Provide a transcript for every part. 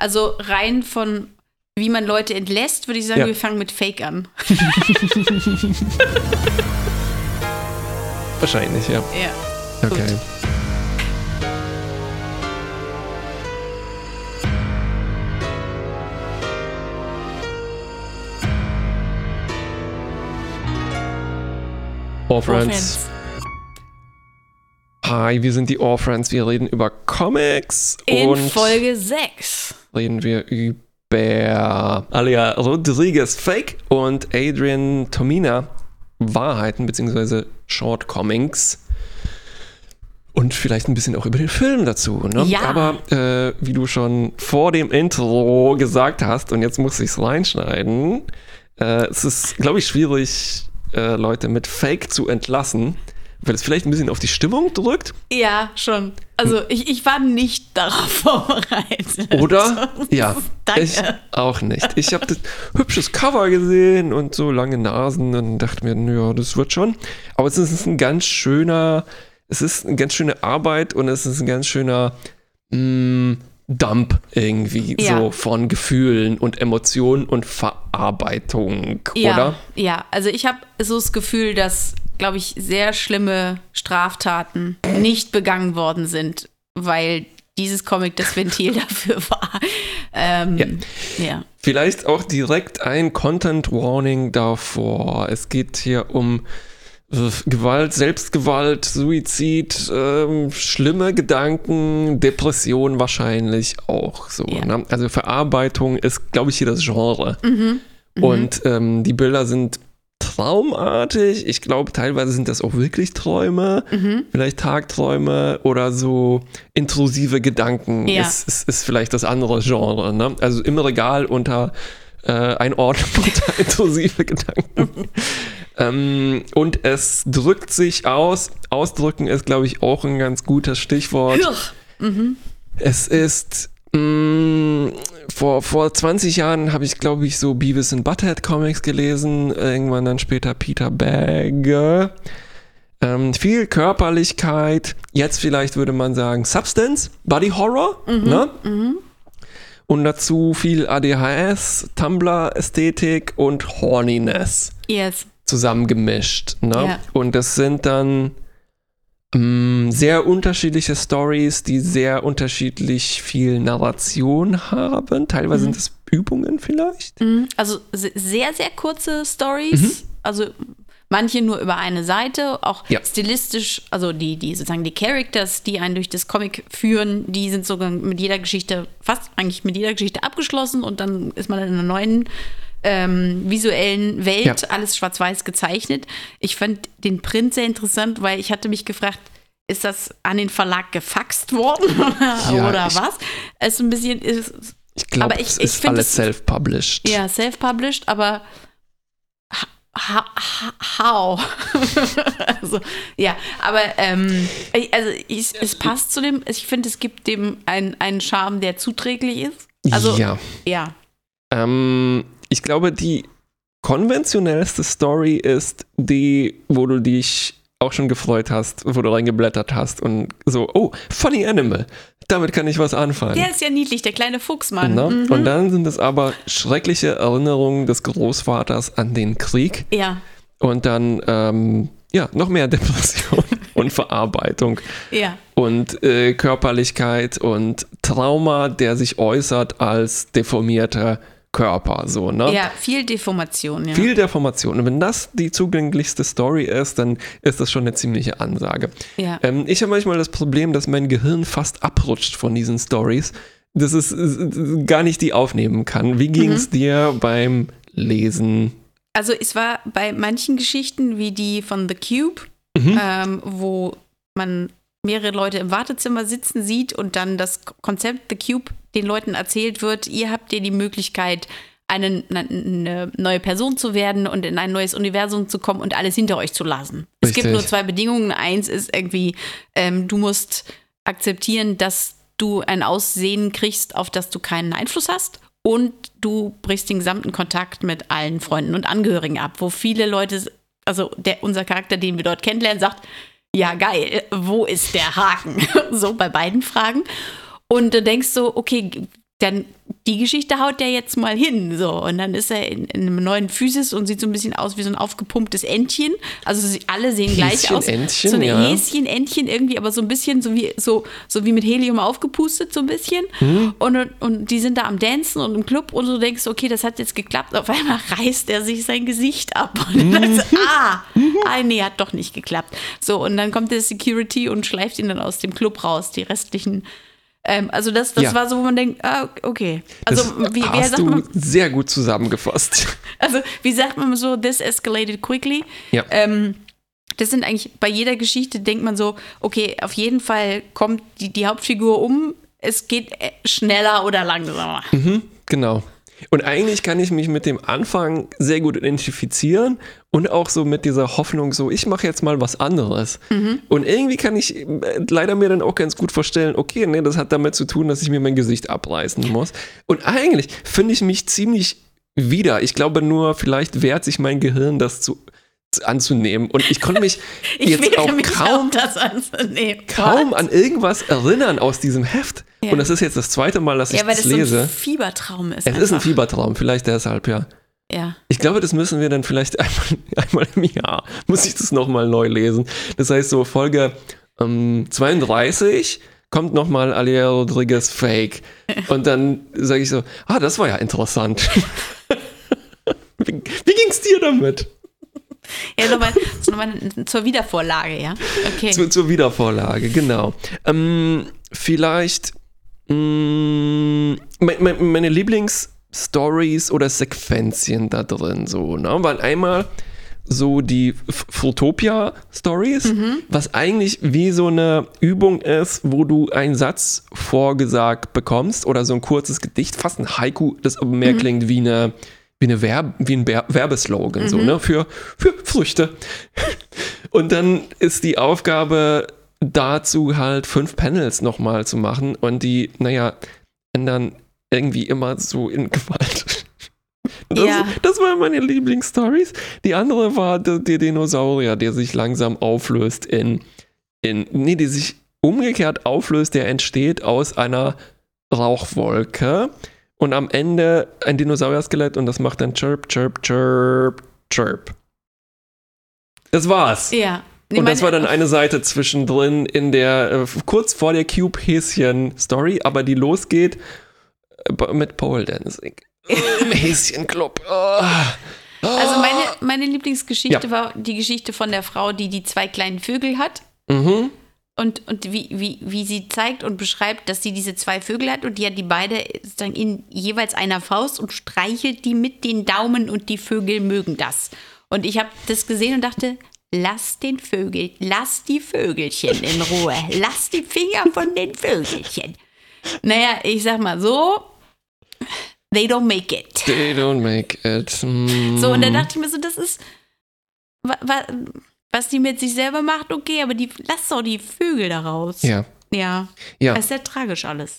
Also rein von wie man Leute entlässt, würde ich sagen, wir fangen mit Fake an. Wahrscheinlich, ja. Ja. Okay. Gut. All-Friends. Hi, wir sind die All-Friends. Wir reden über Comics. In und Folge 6 reden wir über Alia Rodriguez Fake und Adrian Tomina Wahrheiten bzw. Shortcomings. Und vielleicht ein bisschen auch über den Film dazu. Ne? Ja. Aber wie du schon vor dem Intro gesagt hast, und jetzt muss ich es reinschneiden, es ist, glaube ich, schwierig, Leute mit Fake zu entlassen, weil es vielleicht ein bisschen auf die Stimmung drückt. Ja, schon. Also ich war nicht darauf vorbereitet. Oder? Ja, Danke. ich auch nicht. Ich habe das hübsches Cover gesehen und so lange Nasen und dachte mir, ja, das wird schon. Aber es ist eine ganz schöne Arbeit und es ist ein ganz schöner Dump irgendwie, so von Gefühlen und Emotionen und Verarbeitung, oder? Ja, also ich habe so das Gefühl, dass, glaube ich, sehr schlimme Straftaten nicht begangen worden sind, weil dieses Comic das Ventil dafür war. Ja. Vielleicht auch direkt ein Content Warning davor. Es geht hier um Gewalt, Selbstgewalt, Suizid, schlimme Gedanken, Depression wahrscheinlich auch so. Ja. Ne? Also Verarbeitung ist, glaube ich, hier das Genre. Und die Bilder sind traumartig. Ich glaube, teilweise sind das auch wirklich Träume, vielleicht Tagträume oder so intrusive Gedanken ist vielleicht das andere Genre. Ne? Also im Regal unter Einordnung unter intrusive Gedanken. Und es drückt sich aus. Ausdrücken ist, glaube ich, auch ein ganz gutes Stichwort. Es ist vor 20 Jahren habe ich, glaube ich, so Beavis and Butthead Comics gelesen. Irgendwann dann später Peter Bagge. Viel Körperlichkeit. Jetzt vielleicht würde man sagen Substance, Body Horror. Ne? Und dazu viel ADHS, Tumblr-Ästhetik und Horniness. Yes. Zusammengemischt. Ne? Ja. Und das sind dann sehr unterschiedliche Stories, die sehr unterschiedlich viel Narration haben. Teilweise sind es Übungen vielleicht. Also sehr, sehr kurze Stories. Also manche nur über eine Seite. Auch stilistisch, also die sozusagen die Characters, die einen durch das Comic führen, die sind sogar mit jeder Geschichte, fast eigentlich mit jeder Geschichte abgeschlossen und dann ist man in einer neuen visuellen Welt, alles schwarz-weiß gezeichnet. Ich fand den Print sehr interessant, weil ich hatte mich gefragt, ist das an den Verlag gefaxt worden oder was? Es ist ein bisschen, ich glaube, es ist alles self-published. Ja, self-published, aber how? Also, ja, aber es passt zu dem, ich finde, es gibt dem einen Charme, der zuträglich ist. Also, ja. Ich glaube, die konventionellste Story ist die, wo du dich auch schon gefreut hast, wo du reingeblättert hast und so, oh, Funny Animal, damit kann ich was anfangen. Der ist ja niedlich, der kleine Fuchsmann. Na? Und dann sind es aber schreckliche Erinnerungen des Großvaters an den Krieg. Ja. Und dann, noch mehr Depression und Verarbeitung. Ja. Und Körperlichkeit und Trauma, der sich äußert als deformierter Körper, so, ne? Ja, viel Deformation, ja. Viel Deformation. Und wenn das die zugänglichste Story ist, dann ist das schon eine ziemliche Ansage. Ja. Ich habe manchmal das Problem, dass mein Gehirn fast abrutscht von diesen Stories, dass es gar nicht die aufnehmen kann. Wie ging es dir beim Lesen? Also es war bei manchen Geschichten, wie die von The Cube, wo man mehrere Leute im Wartezimmer sitzen sieht und dann das Konzept The Cube den Leuten erzählt wird, ihr habt ja die Möglichkeit, eine neue Person zu werden und in ein neues Universum zu kommen und alles hinter euch zu lassen. Richtig. Es gibt nur 2 Bedingungen. Eins ist irgendwie, du musst akzeptieren, dass du ein Aussehen kriegst, auf das du keinen Einfluss hast, und du brichst den gesamten Kontakt mit allen Freunden und Angehörigen ab, wo viele Leute, also unser Charakter, den wir dort kennenlernen, sagt, ja geil, wo ist der Haken? So bei beiden Fragen. Und du denkst so, okay, dann die Geschichte haut der jetzt mal hin, so. Und dann ist er in einem neuen Physis und sieht so ein bisschen aus wie so ein aufgepumptes Entchen. Also alle sehen gleich aus. Entchen, so ein ja. Häschen-Entchen irgendwie, aber so ein bisschen so wie mit Helium aufgepustet, so ein bisschen. Und die sind da am Dancen und im Club und du denkst, okay, das hat jetzt geklappt. Auf einmal reißt er sich sein Gesicht ab. Und dann sagst du, nee, hat doch nicht geklappt. So, und dann kommt der Security und schleift ihn dann aus dem Club raus, die restlichen. Also das war so, wo man denkt, okay. Also wie hast sagt man, du sehr gut zusammengefasst. Also wie sagt man so, this escalated quickly. Ja. Das sind eigentlich, bei jeder Geschichte denkt man so, okay, auf jeden Fall kommt die Hauptfigur um, es geht schneller oder langsamer. Genau. Und eigentlich kann ich mich mit dem Anfang sehr gut identifizieren und auch so mit dieser Hoffnung so, ich mache jetzt mal was anderes. Und irgendwie kann ich leider mir dann auch ganz gut vorstellen, okay, nee, das hat damit zu tun, dass ich mir mein Gesicht abreißen muss. Und eigentlich finde ich mich ziemlich wieder. Ich glaube nur, vielleicht wehrt sich mein Gehirn, das anzunehmen. Und ich konnte mich jetzt auch kaum an irgendwas erinnern aus diesem Heft. Ja. Und das ist jetzt das zweite Mal, dass ich das lese. Ja, weil das so ein Fiebertraum ist. Es ist ein Fiebertraum, vielleicht deshalb, ja. Ja. Ich glaube, das müssen wir dann vielleicht einmal im Jahr, muss ich das nochmal neu lesen. Das heißt, so Folge 32 kommt nochmal Alia Rodriguez Fake. Und dann sage ich so, das war ja interessant. Wie ging's dir damit? Ja, nochmal zur Wiedervorlage, ja? Okay. Zur Wiedervorlage, genau. Vielleicht meine Lieblingsstories oder Sequenzien da drin so, ne? Waren einmal so die Fruitopia-Stories, was eigentlich wie so eine Übung ist, wo du einen Satz vorgesagt bekommst oder so ein kurzes Gedicht, fast ein Haiku, das aber mehr klingt wie ein Werbeslogan, so, ne, für Früchte. Und dann ist die Aufgabe dazu halt 5 Panels nochmal zu machen und die, ändern irgendwie immer so in Gewalt. Das waren meine Lieblingsstories. Die andere war der Dinosaurier, der sich langsam auflöst die sich umgekehrt auflöst, der entsteht aus einer Rauchwolke. Und am Ende ein Dinosaurier-Skelett und das macht dann Chirp, Chirp, Chirp, Chirp. Das war's. Ja. Und das war dann eine Seite zwischendrin in der, kurz vor der Cube-Häschen-Story, aber die losgeht mit Pole Dancing. Im Häschenclub. Also meine Lieblingsgeschichte war die Geschichte von der Frau, die 2 kleinen Vögel hat. Und wie sie zeigt und beschreibt, dass sie diese 2 Vögel hat und die hat die beide sozusagen in jeweils einer Faust und streichelt die mit den Daumen und die Vögel mögen das. Und ich habe das gesehen und dachte, lass die Vögelchen in Ruhe. Lass die Finger von den Vögelchen. Naja, ich sag mal so, they don't make it. They don't make it. So, und dann dachte ich mir so, das ist, was die mit sich selber macht, okay, aber lass doch die Vögel da raus. Ja. Das ist sehr tragisch alles.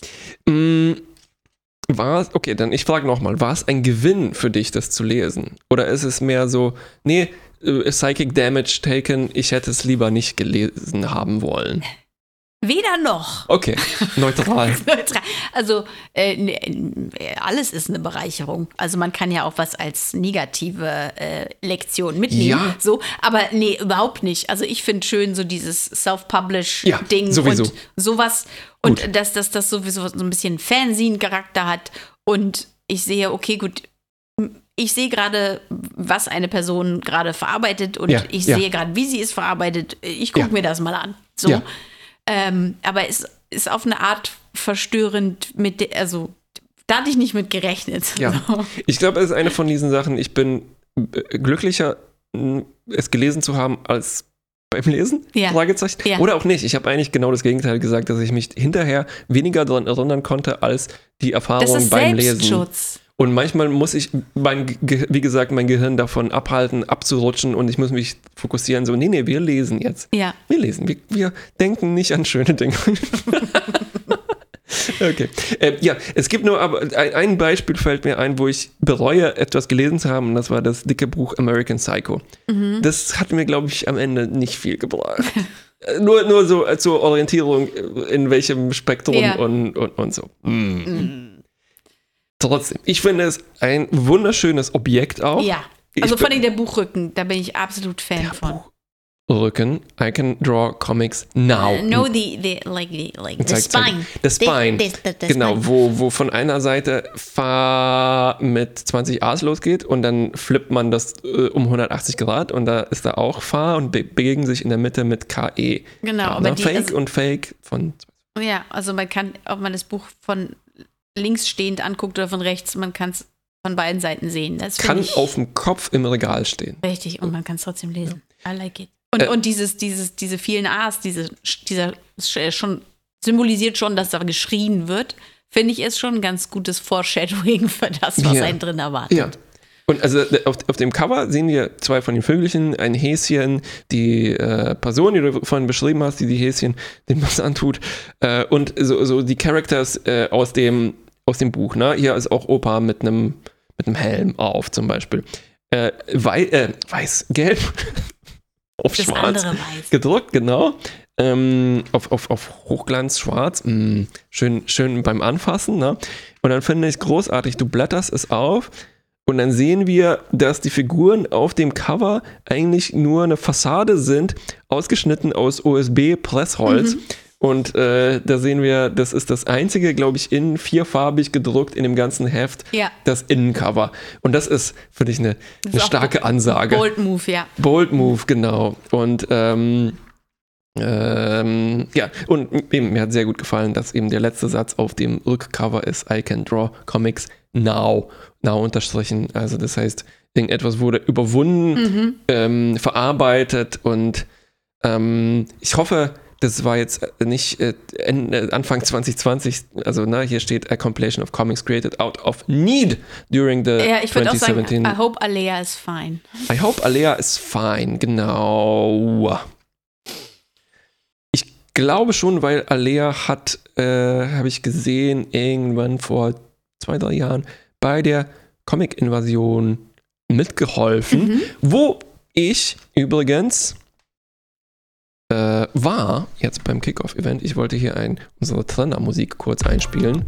Okay, dann ich frage nochmal, war es ein Gewinn für dich, das zu lesen? Oder ist es mehr so, Psychic Damage taken, ich hätte es lieber nicht gelesen haben wollen? Weder noch. Okay, neutral. Also alles ist eine Bereicherung. Also man kann ja auch was als negative Lektion mitnehmen. Ja. So, aber nee, überhaupt nicht. Also ich finde schön so dieses Self-Publish-Ding sowieso. Und sowas. Gut. Und dass das sowieso so ein bisschen Fanzine-Charakter hat. Und ich sehe, okay, gut, ich sehe gerade, was eine Person gerade verarbeitet und ich sehe gerade, wie sie es verarbeitet. Ich gucke mir das mal an. So. Ja. Aber es ist auf eine Art verstörend da hatte ich nicht mit gerechnet. Ja. So. Ich glaube, es ist eine von diesen Sachen, ich bin glücklicher, es gelesen zu haben, als beim Lesen? Ja. Fragezeichen. Ja. Oder auch nicht. Ich habe eigentlich genau das Gegenteil gesagt, dass ich mich hinterher weniger daran erinnern konnte, als die Erfahrung beim Lesen. Selbstschutz. Und manchmal muss ich, wie gesagt, mein Gehirn davon abhalten, abzurutschen und ich muss mich fokussieren, so, nee, wir lesen jetzt. Ja. Wir lesen, wir denken nicht an schöne Dinge. Okay. Es gibt nur, aber ein Beispiel fällt mir ein, wo ich bereue, etwas gelesen zu haben, und das war das dicke Buch American Psycho. Das hat mir, glaube ich, am Ende nicht viel gebracht. nur so zur Orientierung, in welchem Spektrum und so. trotzdem, ich finde es ein wunderschönes Objekt auch. Ja, also vor allem der Buchrücken, da bin ich absolut Fan von. Rücken, I can draw comics now. No, the spine. The spine. The genau, spine. wo von einer Seite Fahr mit 20 A's losgeht und dann flippt man das um 180 Grad und da ist da auch Fahr und bewegen sich in der Mitte mit KE. Genau, ja, aber Fake und Fake von. Ja, also man kann, ob man das Buch von links stehend anguckt oder von rechts, man kann es von beiden Seiten sehen. Das kann auf dem Kopf im Regal stehen. Richtig, und man kann es trotzdem lesen. I like it. Und diese vielen A's, dieser schon symbolisiert schon, dass da geschrien wird, finde ich, ist schon ein ganz gutes Foreshadowing für das, was einen drin erwartet. Ja. Und also auf dem Cover sehen wir 2 von den Vögelchen, ein Häschen, die Person, die du vorhin beschrieben hast, die Häschen dem was antut, und so die Characters aus dem Buch. Ne? Hier ist auch Opa mit einem Helm auf zum Beispiel. Gelb auf das schwarz andere weiß. gedruckt, genau. Auf Hochglanz schwarz. Schön beim Anfassen. Ne? Und dann finde ich großartig, du blätterst es auf und dann sehen wir, dass die Figuren auf dem Cover eigentlich nur eine Fassade sind, ausgeschnitten aus OSB-Pressholz. Und da sehen wir, das ist das einzige, glaube ich, vierfarbig gedruckt in dem ganzen Heft, das Innencover. Und das ist, finde ich, eine starke Ansage. Bold Move, ja. Bold Move, genau. Und und eben, mir hat sehr gut gefallen, dass eben der letzte Satz auf dem Rückcover ist, I can draw comics now unterstrichen. Also das heißt, irgendetwas wurde überwunden, verarbeitet und ich hoffe, das war jetzt nicht Anfang 2020, also hier steht a compilation of comics created out of need during the 2017. Ja, ich würde auch sagen, I hope Alea is fine. I hope Alea is fine, genau. Ich glaube schon, weil Alea hat, habe ich gesehen, irgendwann vor 2-3 Jahren bei der Comic-Invasion mitgeholfen, wo ich übrigens war jetzt beim Kickoff-Event. Ich wollte hier unsere Trennermusik kurz einspielen.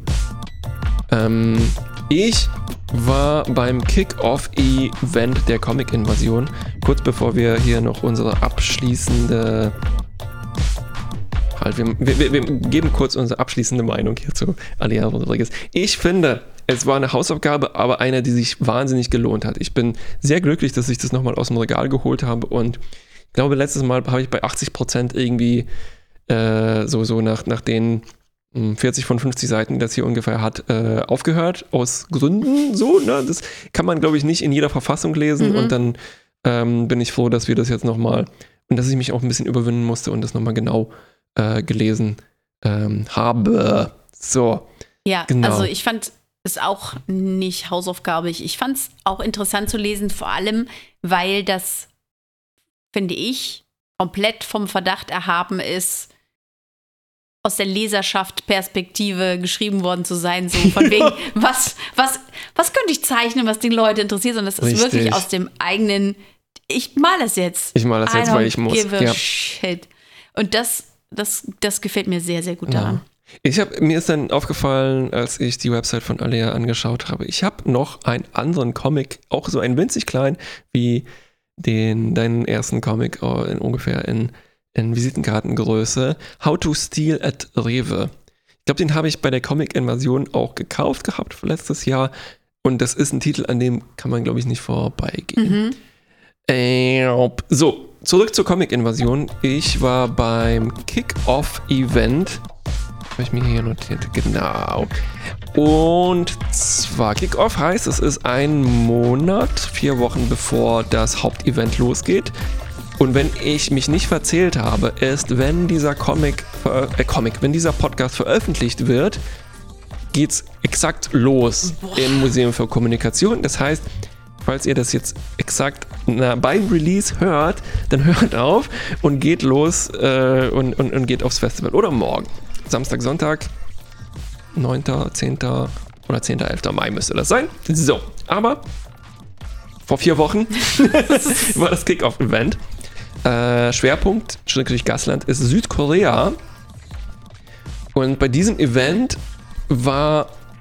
Ich war beim Kickoff-Event der Comic-Invasion, kurz bevor wir hier noch unsere abschließende wir geben kurz unsere abschließende Meinung hier zu Alea Rodriguez. Ich finde, es war eine Hausaufgabe, aber eine, die sich wahnsinnig gelohnt hat. Ich bin sehr glücklich, dass ich das nochmal aus dem Regal geholt habe und ich glaube, letztes Mal habe ich bei 80% irgendwie so nach den 40 von 50 Seiten, die das hier ungefähr hat, aufgehört. Aus Gründen so. Ne? Das kann man, glaube ich, nicht in jeder Verfassung lesen. Und dann bin ich froh, dass wir das jetzt nochmal und dass ich mich auch ein bisschen überwinden musste und das nochmal genau gelesen habe. So. Ja, genau. Also ich fand es auch nicht Hausaufgabe. Ich fand es auch interessant zu lesen, vor allem, weil das, finde ich, komplett vom Verdacht erhaben ist, aus der Leserschaft-Perspektive geschrieben worden zu sein, so von wegen, was könnte ich zeichnen, was die Leute interessiert, sondern das ist wirklich aus dem eigenen, ich male das jetzt. Ich male das jetzt, weil ich muss. Give a shit. Und das gefällt mir sehr, sehr gut daran. Mir ist dann aufgefallen, als ich die Website von Alea angeschaut habe, ich habe noch einen anderen Comic, auch so ein winzig klein, wie deinen ersten Comic ungefähr in Visitenkartengröße, How to Steal at Rewe. Ich glaube, den habe ich bei der Comic-Invasion auch gekauft gehabt letztes Jahr und das ist ein Titel, an dem kann man, glaube ich, nicht vorbeigehen. So, zurück zur Comic-Invasion. Ich war beim Kick-Off-Event. Habe ich mir hier notiert, genau. Und zwar Kick-Off heißt, es ist ein Monat, 4 Wochen bevor das Hauptevent losgeht. Und wenn ich mich nicht verzählt habe, ist, wenn dieser wenn dieser Podcast veröffentlicht wird, geht's exakt los im Museum für Kommunikation. Das heißt, falls ihr das jetzt exakt beim Release hört, dann hört auf und geht los und geht aufs Festival. Oder morgen. Samstag, Sonntag, 9., 10. oder 10., 11. Mai müsste das sein. So, aber vor 4 Wochen war das Kick-Off-Event. Schwerpunkt, Gasland, ist Südkorea. Und bei diesem Event war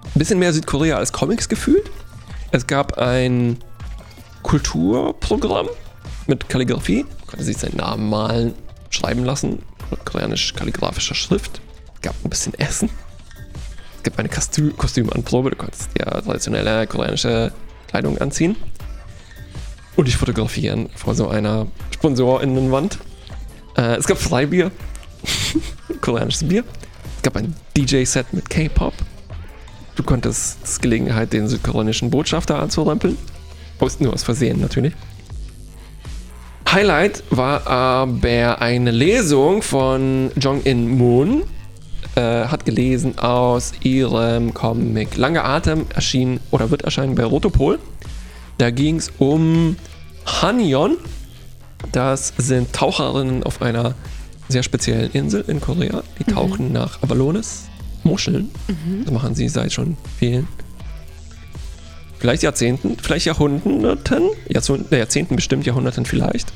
ein bisschen mehr Südkorea als Comics gefühlt. Es gab ein Kulturprogramm mit Kalligrafie. Man konnte sich seinen Namen malen, schreiben lassen. Koreanisch-kalligraphischer Schrift. Es gab ein bisschen Essen. Es gab eine Kostümanprobe. Du konntest ja traditionelle koreanische Kleidung anziehen. Und dich fotografieren vor so einer Sponsorinnenwand. Es gab Freibier. Koreanisches Bier. Es gab ein DJ-Set mit K-Pop. Du konntest das Gelegenheit, den südkoreanischen Botschafter anzurempeln. Nur aus Versehen natürlich. Highlight war aber eine Lesung von Jong In-moon. Hat gelesen aus ihrem Comic Langer Atem, erschien oder wird erscheinen bei Rotopol. Da ging es um Hanyeon. Das sind Taucherinnen auf einer sehr speziellen Insel in Korea. Die tauchen nach Avalones, Muscheln. Das machen sie seit schon vielen, vielleicht Jahrzehnten, vielleicht Jahrhunderten. Jahrzehnten bestimmt, Jahrhunderten vielleicht.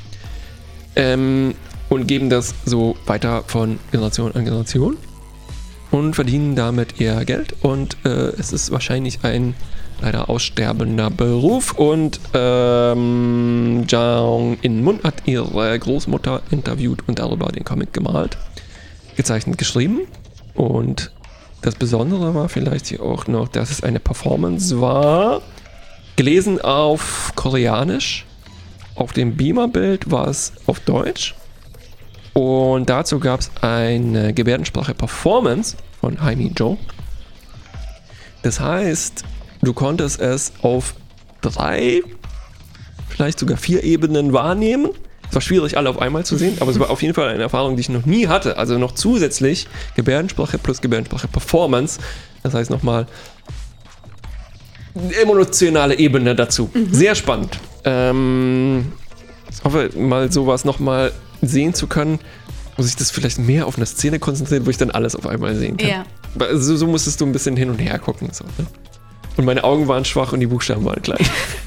Und geben das so weiter von Generation an Generation. Und verdienen damit ihr Geld. Und es ist wahrscheinlich ein leider aussterbender Beruf. Und Jong In-moon hat ihre Großmutter interviewt und darüber den Comic gemalt, gezeichnet, geschrieben. Und das Besondere war vielleicht hier auch noch, dass es eine Performance war, gelesen auf Koreanisch. Auf dem Beamer-Bild war es auf Deutsch. Und dazu gab es eine Gebärdensprache-Performance von Haimi Jo. Das heißt, du konntest es auf 3, vielleicht sogar 4 Ebenen wahrnehmen. Es war schwierig, alle auf einmal zu sehen, aber es war auf jeden Fall eine Erfahrung, die ich noch nie hatte. Also noch zusätzlich Gebärdensprache plus Gebärdensprache-Performance. Das heißt nochmal emotionale Ebene dazu. Sehr spannend. Ich hoffe, mal sowas nochmal sehen zu können, wo sich das vielleicht mehr auf eine Szene konzentriert, wo ich dann alles auf einmal sehen kann. Ja. So musstest du ein bisschen hin und her gucken. So, ne? Und meine Augen waren schwach und die Buchstaben waren klein.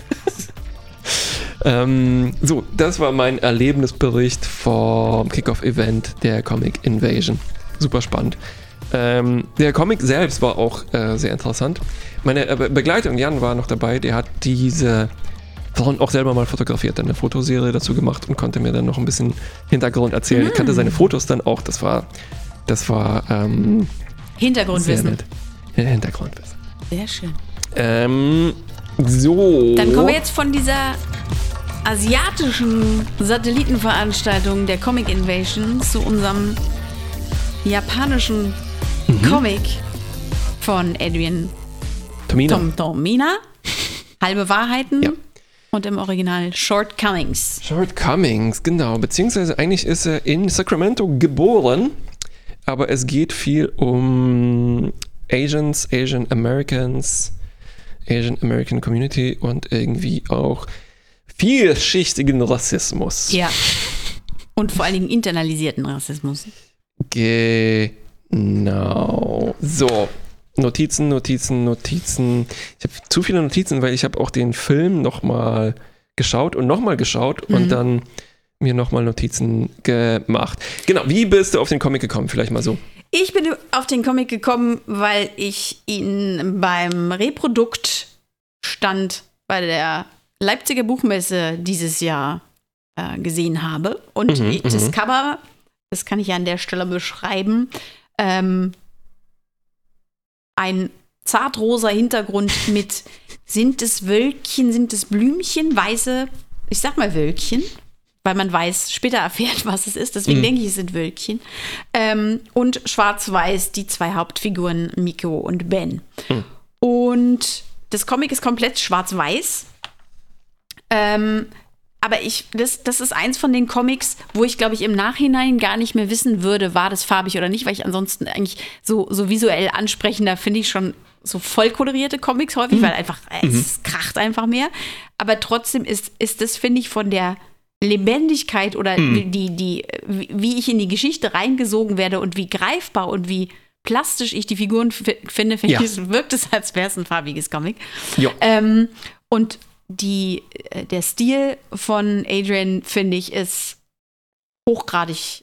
So, das war mein Erlebnisbericht vom Kickoff-Event der Comic Invasion. Super spannend. Der Comic selbst war auch sehr interessant. Meine Begleitung, Jan, war noch dabei. Der hat diese Frauen auch selber mal fotografiert, dann eine Fotoserie dazu gemacht und konnte mir dann noch ein bisschen Hintergrund erzählen. Ich kannte seine Fotos dann auch. Das war Hintergrundwissen. Hintergrundwissen. Sehr schön. So. Dann kommen wir jetzt von dieser asiatischen Satellitenveranstaltung der Comic Invasion zu unserem japanischen Comic von Adrian Tomina. Halbe Wahrheiten. Ja. Und im Original Shortcomings. Shortcomings, genau. Beziehungsweise eigentlich ist er in Sacramento geboren, aber es geht viel um Asians, Asian Americans, Asian American Community und irgendwie auch vielschichtigen Rassismus. Ja. Und vor allen Dingen internalisierten Rassismus. Genau. So. Notizen. Ich habe zu viele Notizen, weil ich habe auch den Film nochmal geschaut und dann mir nochmal Notizen gemacht. Genau, wie bist du auf den Comic gekommen? Vielleicht mal so. Ich bin auf den Comic gekommen, weil ich ihn beim Reproduktstand bei der Leipziger Buchmesse dieses Jahr gesehen habe. Und das Cover, das kann ich ja an der Stelle beschreiben, ein zartrosa Hintergrund mit, sind es Wölkchen, sind es Blümchen, weiße, ich sag mal Wölkchen, weil man später erfährt, was es ist, deswegen denke ich, es sind Wölkchen. Und schwarz-weiß die 2 Hauptfiguren, Miko und Ben. Und das Comic ist komplett schwarz-weiß. Aber das ist eins von den Comics, wo ich, glaube ich, im Nachhinein gar nicht mehr wissen würde, war das farbig oder nicht, weil ich ansonsten eigentlich so visuell ansprechender finde ich schon so voll kolorierte Comics häufig, weil einfach, es kracht einfach mehr. Aber trotzdem ist das, finde ich, von der Lebendigkeit oder wie ich in die Geschichte reingesogen werde und wie greifbar und wie plastisch ich die Figuren finde, wirkt es, als wäre es ein farbiges Comic. Ja. Und der Stil von Adrian, finde ich, ist hochgradig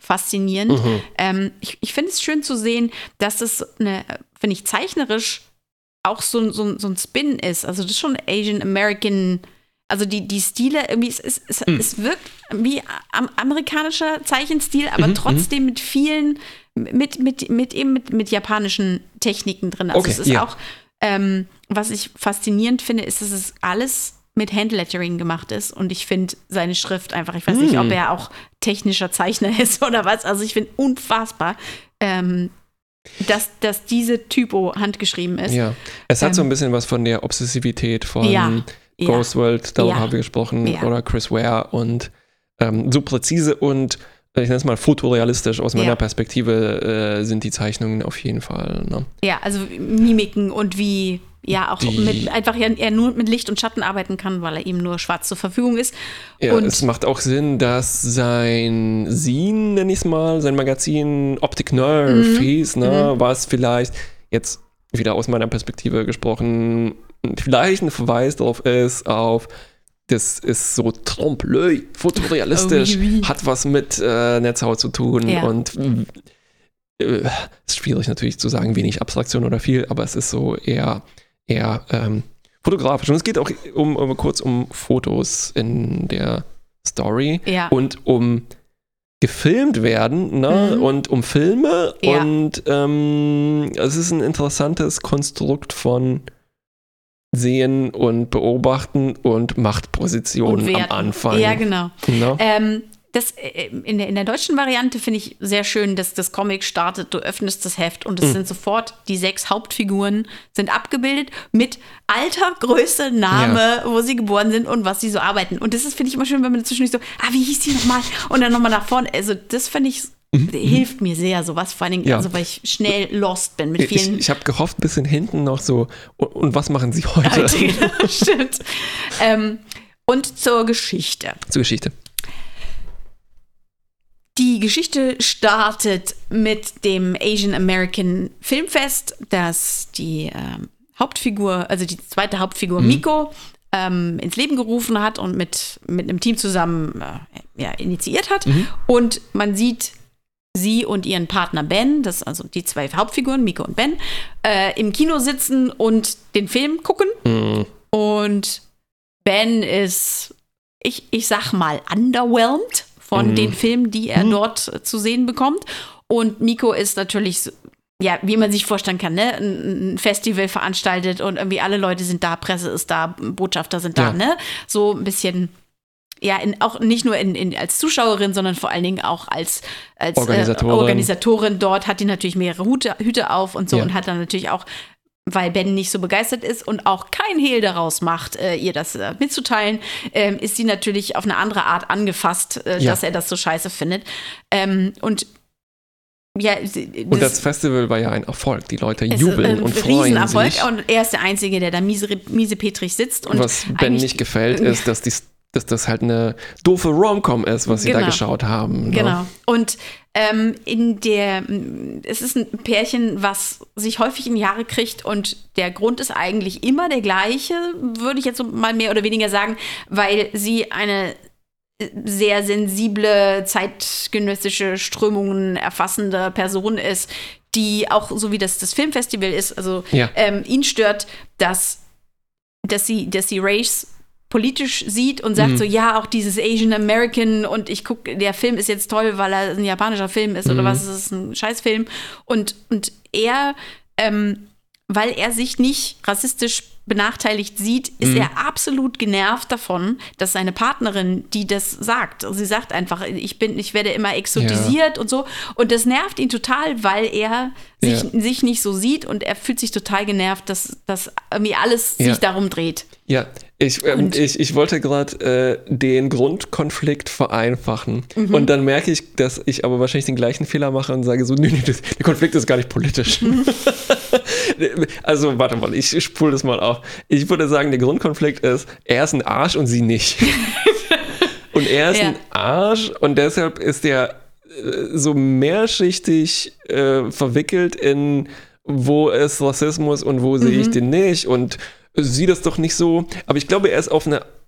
faszinierend. Ich finde es schön zu sehen, dass es finde ich, zeichnerisch auch so ein Spin ist. Also das ist schon Asian American, also die Stile, irgendwie, es wirkt wie amerikanischer Zeichenstil, aber trotzdem mit vielen, mit japanischen Techniken drin. Also es ist auch, was ich faszinierend finde, ist, dass es alles mit Handlettering gemacht ist und ich finde seine Schrift einfach, ich weiß nicht, ob er auch technischer Zeichner ist oder was, also ich finde unfassbar, dass diese Typo handgeschrieben ist. Ja, es hat so ein bisschen was von der Obsessivität von Ghostworld, darüber haben wir gesprochen, oder Chris Ware und so präzise und ich nenne es mal fotorealistisch aus meiner Perspektive sind die Zeichnungen auf jeden Fall. Ne? Ja, also Mimiken und wie auch er nur mit Licht und Schatten arbeiten kann, weil er eben nur schwarz zur Verfügung ist. Ja, und es macht auch Sinn, dass sein Zine, nenne ich es mal, sein Magazin Optic Nerve hieß, ne, was vielleicht jetzt wieder aus meiner Perspektive gesprochen, vielleicht ein Verweis darauf ist, das ist so trompe-l'œil, fotorealistisch, hat was mit Netzhaut zu tun und ist schwierig natürlich zu sagen, wenig Abstraktion oder viel, aber es ist so eher fotografisch. Und es geht auch kurz um Fotos in der Story und um gefilmt werden, ne? Und um Filme und es ist ein interessantes Konstrukt von Sehen und Beobachten und Machtpositionen am Anfang. Ja, genau. No? Das, in der deutschen Variante finde ich sehr schön, dass das Comic startet, du öffnest das Heft und es sind sofort die 6 Hauptfiguren sind abgebildet mit Alter, Größe, Name, wo sie geboren sind und was sie so arbeiten. Und das finde ich immer schön, wenn man zwischendurch so, wie hieß die nochmal? Und dann nochmal nach vorne. Also das finde ich, hilft mir sehr, sowas, vor allem, also weil ich schnell lost bin mit vielen. Ich habe gehofft, bis hinten noch so, und was machen sie heute? Stimmt. Und zur Geschichte. Die Geschichte startet mit dem Asian American Filmfest, das die Hauptfigur, also die zweite Hauptfigur Miko, ins Leben gerufen hat und mit einem Team zusammen initiiert hat. Und man sieht sie und ihren Partner Ben, das also die 2 Hauptfiguren, Miko und Ben, im Kino sitzen und den Film gucken. Und Ben ist, ich sag mal, underwhelmed von den Filmen, die er dort zu sehen bekommt. Und Miko ist natürlich, wie man sich vorstellen kann, ne? Ein Festival veranstaltet und irgendwie alle Leute sind da, Presse ist da, Botschafter sind da, ne? So ein bisschen, auch nicht nur als Zuschauerin, sondern vor allen Dingen auch als Organisatorin dort, hat die natürlich mehrere Hüte auf und so und hat dann natürlich auch, weil Ben nicht so begeistert ist und auch kein Hehl daraus macht, ihr das mitzuteilen, ist sie natürlich auf eine andere Art angefasst, dass er das so scheiße findet. Und das Festival war ja ein Erfolg. Die Leute jubeln und freuen Riesenerfolg. sich. Und er ist der Einzige, der da miesepetrig sitzt. Und was Ben nicht gefällt, ist, dass das halt eine doofe Rom-Com ist, was sie da geschaut haben. Ne? Genau. Und es ist ein Pärchen, was sich häufig in Jahre kriegt und der Grund ist eigentlich immer der gleiche, würde ich jetzt so mal mehr oder weniger sagen, weil sie eine sehr sensible, zeitgenössische Strömungen erfassende Person ist, die auch, so wie das Filmfestival ist, also ihn stört, dass sie Race politisch sieht und sagt so, auch dieses Asian American und ich gucke, der Film ist jetzt toll, weil er ein japanischer Film ist oder was, es ist ein Scheißfilm und er, weil er sich nicht rassistisch benachteiligt sieht, ist er absolut genervt davon, dass seine Partnerin, die das sagt, sie sagt einfach, ich werde immer exotisiert und so und das nervt ihn total, weil er sich nicht so sieht und er fühlt sich total genervt, dass irgendwie alles sich darum dreht. Ja, ich wollte gerade den Grundkonflikt vereinfachen und dann merke ich, dass ich aber wahrscheinlich den gleichen Fehler mache und sage so, nee, der Konflikt ist gar nicht politisch. Also, warte mal, ich spule das mal auf. Ich würde sagen, der Grundkonflikt ist, er ist ein Arsch und sie nicht. Und er ist ein Arsch und deshalb ist er so mehrschichtig verwickelt in, wo ist Rassismus und wo sehe ich den nicht und sieh das doch nicht so. Aber ich glaube, er ist auf eine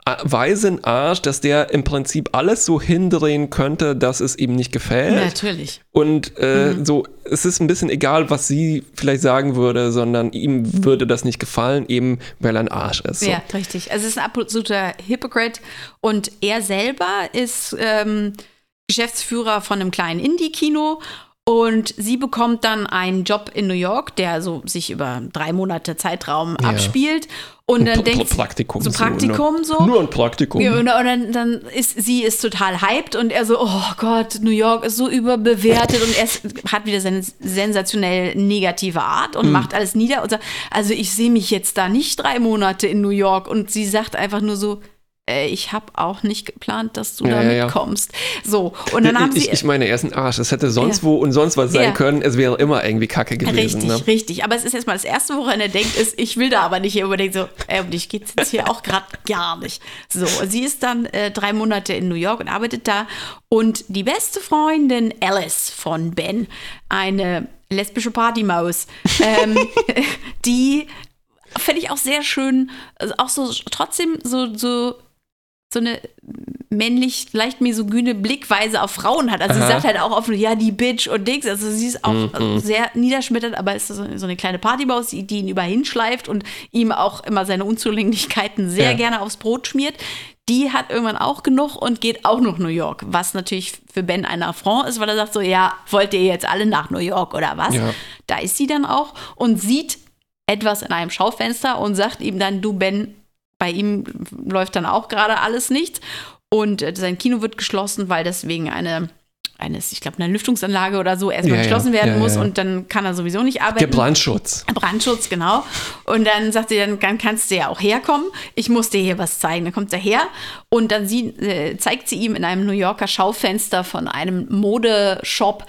weisen Arsch, dass der im Prinzip alles so hindrehen könnte, dass es ihm nicht gefällt. Natürlich. Und so, es ist ein bisschen egal, was sie vielleicht sagen würde, sondern ihm würde das nicht gefallen, eben weil er ein Arsch ist. So. Ja, richtig. Also es ist ein absoluter Hypocrite und er selber ist Geschäftsführer von einem kleinen Indie-Kino. Und sie bekommt dann einen Job in New York, der so sich über 3 Monate Zeitraum abspielt. Und dann denkt Praktikum. So Praktikum so. Nur ein Praktikum. Ja, und dann ist sie total hyped und er so, oh Gott, New York ist so überbewertet und er hat wieder seine sensationell negative Art und macht alles nieder und sagt, also ich sehe mich jetzt da nicht 3 Monate in New York und sie sagt einfach nur so, ich habe auch nicht geplant, dass du da mitkommst. So, und dann haben sie... Ich meine, er ist ein Arsch. Es hätte sonst wo und sonst was sein können. Es wäre immer irgendwie Kacke gewesen. Richtig. Aber es ist erstmal das Erste, woran er denkt, ist, ich will da aber nicht. Er überdenkt so, um dich geht es jetzt hier auch gerade gar nicht. So, sie ist dann 3 Monate in New York und arbeitet da. Und die beste Freundin Alice von Ben, eine lesbische Partymaus, die finde ich auch sehr schön, also auch so trotzdem so eine männlich, leicht misogyne Blickweise auf Frauen hat. Also sie sagt halt auch offen, ja, die Bitch und Dings. Also sie ist auch sehr niederschmetternd, aber ist so eine kleine Partymaus, die ihn überall hinschleift und ihm auch immer seine Unzulänglichkeiten sehr gerne aufs Brot schmiert. Die hat irgendwann auch genug und geht auch nach New York, was natürlich für Ben ein Affront ist, weil er sagt so, ja, wollt ihr jetzt alle nach New York oder was? Ja. Da ist sie dann auch und sieht etwas in einem Schaufenster und sagt ihm dann, du Ben, bei ihm läuft dann auch gerade alles nicht. Und sein Kino wird geschlossen, weil deswegen eine Lüftungsanlage oder so erstmal geschlossen werden muss. Und dann kann er sowieso nicht arbeiten. Der Brandschutz. Brandschutz, genau. Und dann sagt sie, dann kannst du ja auch herkommen. Ich muss dir hier was zeigen. Dann kommt er her und dann zeigt sie ihm in einem New Yorker Schaufenster von einem Modeshop,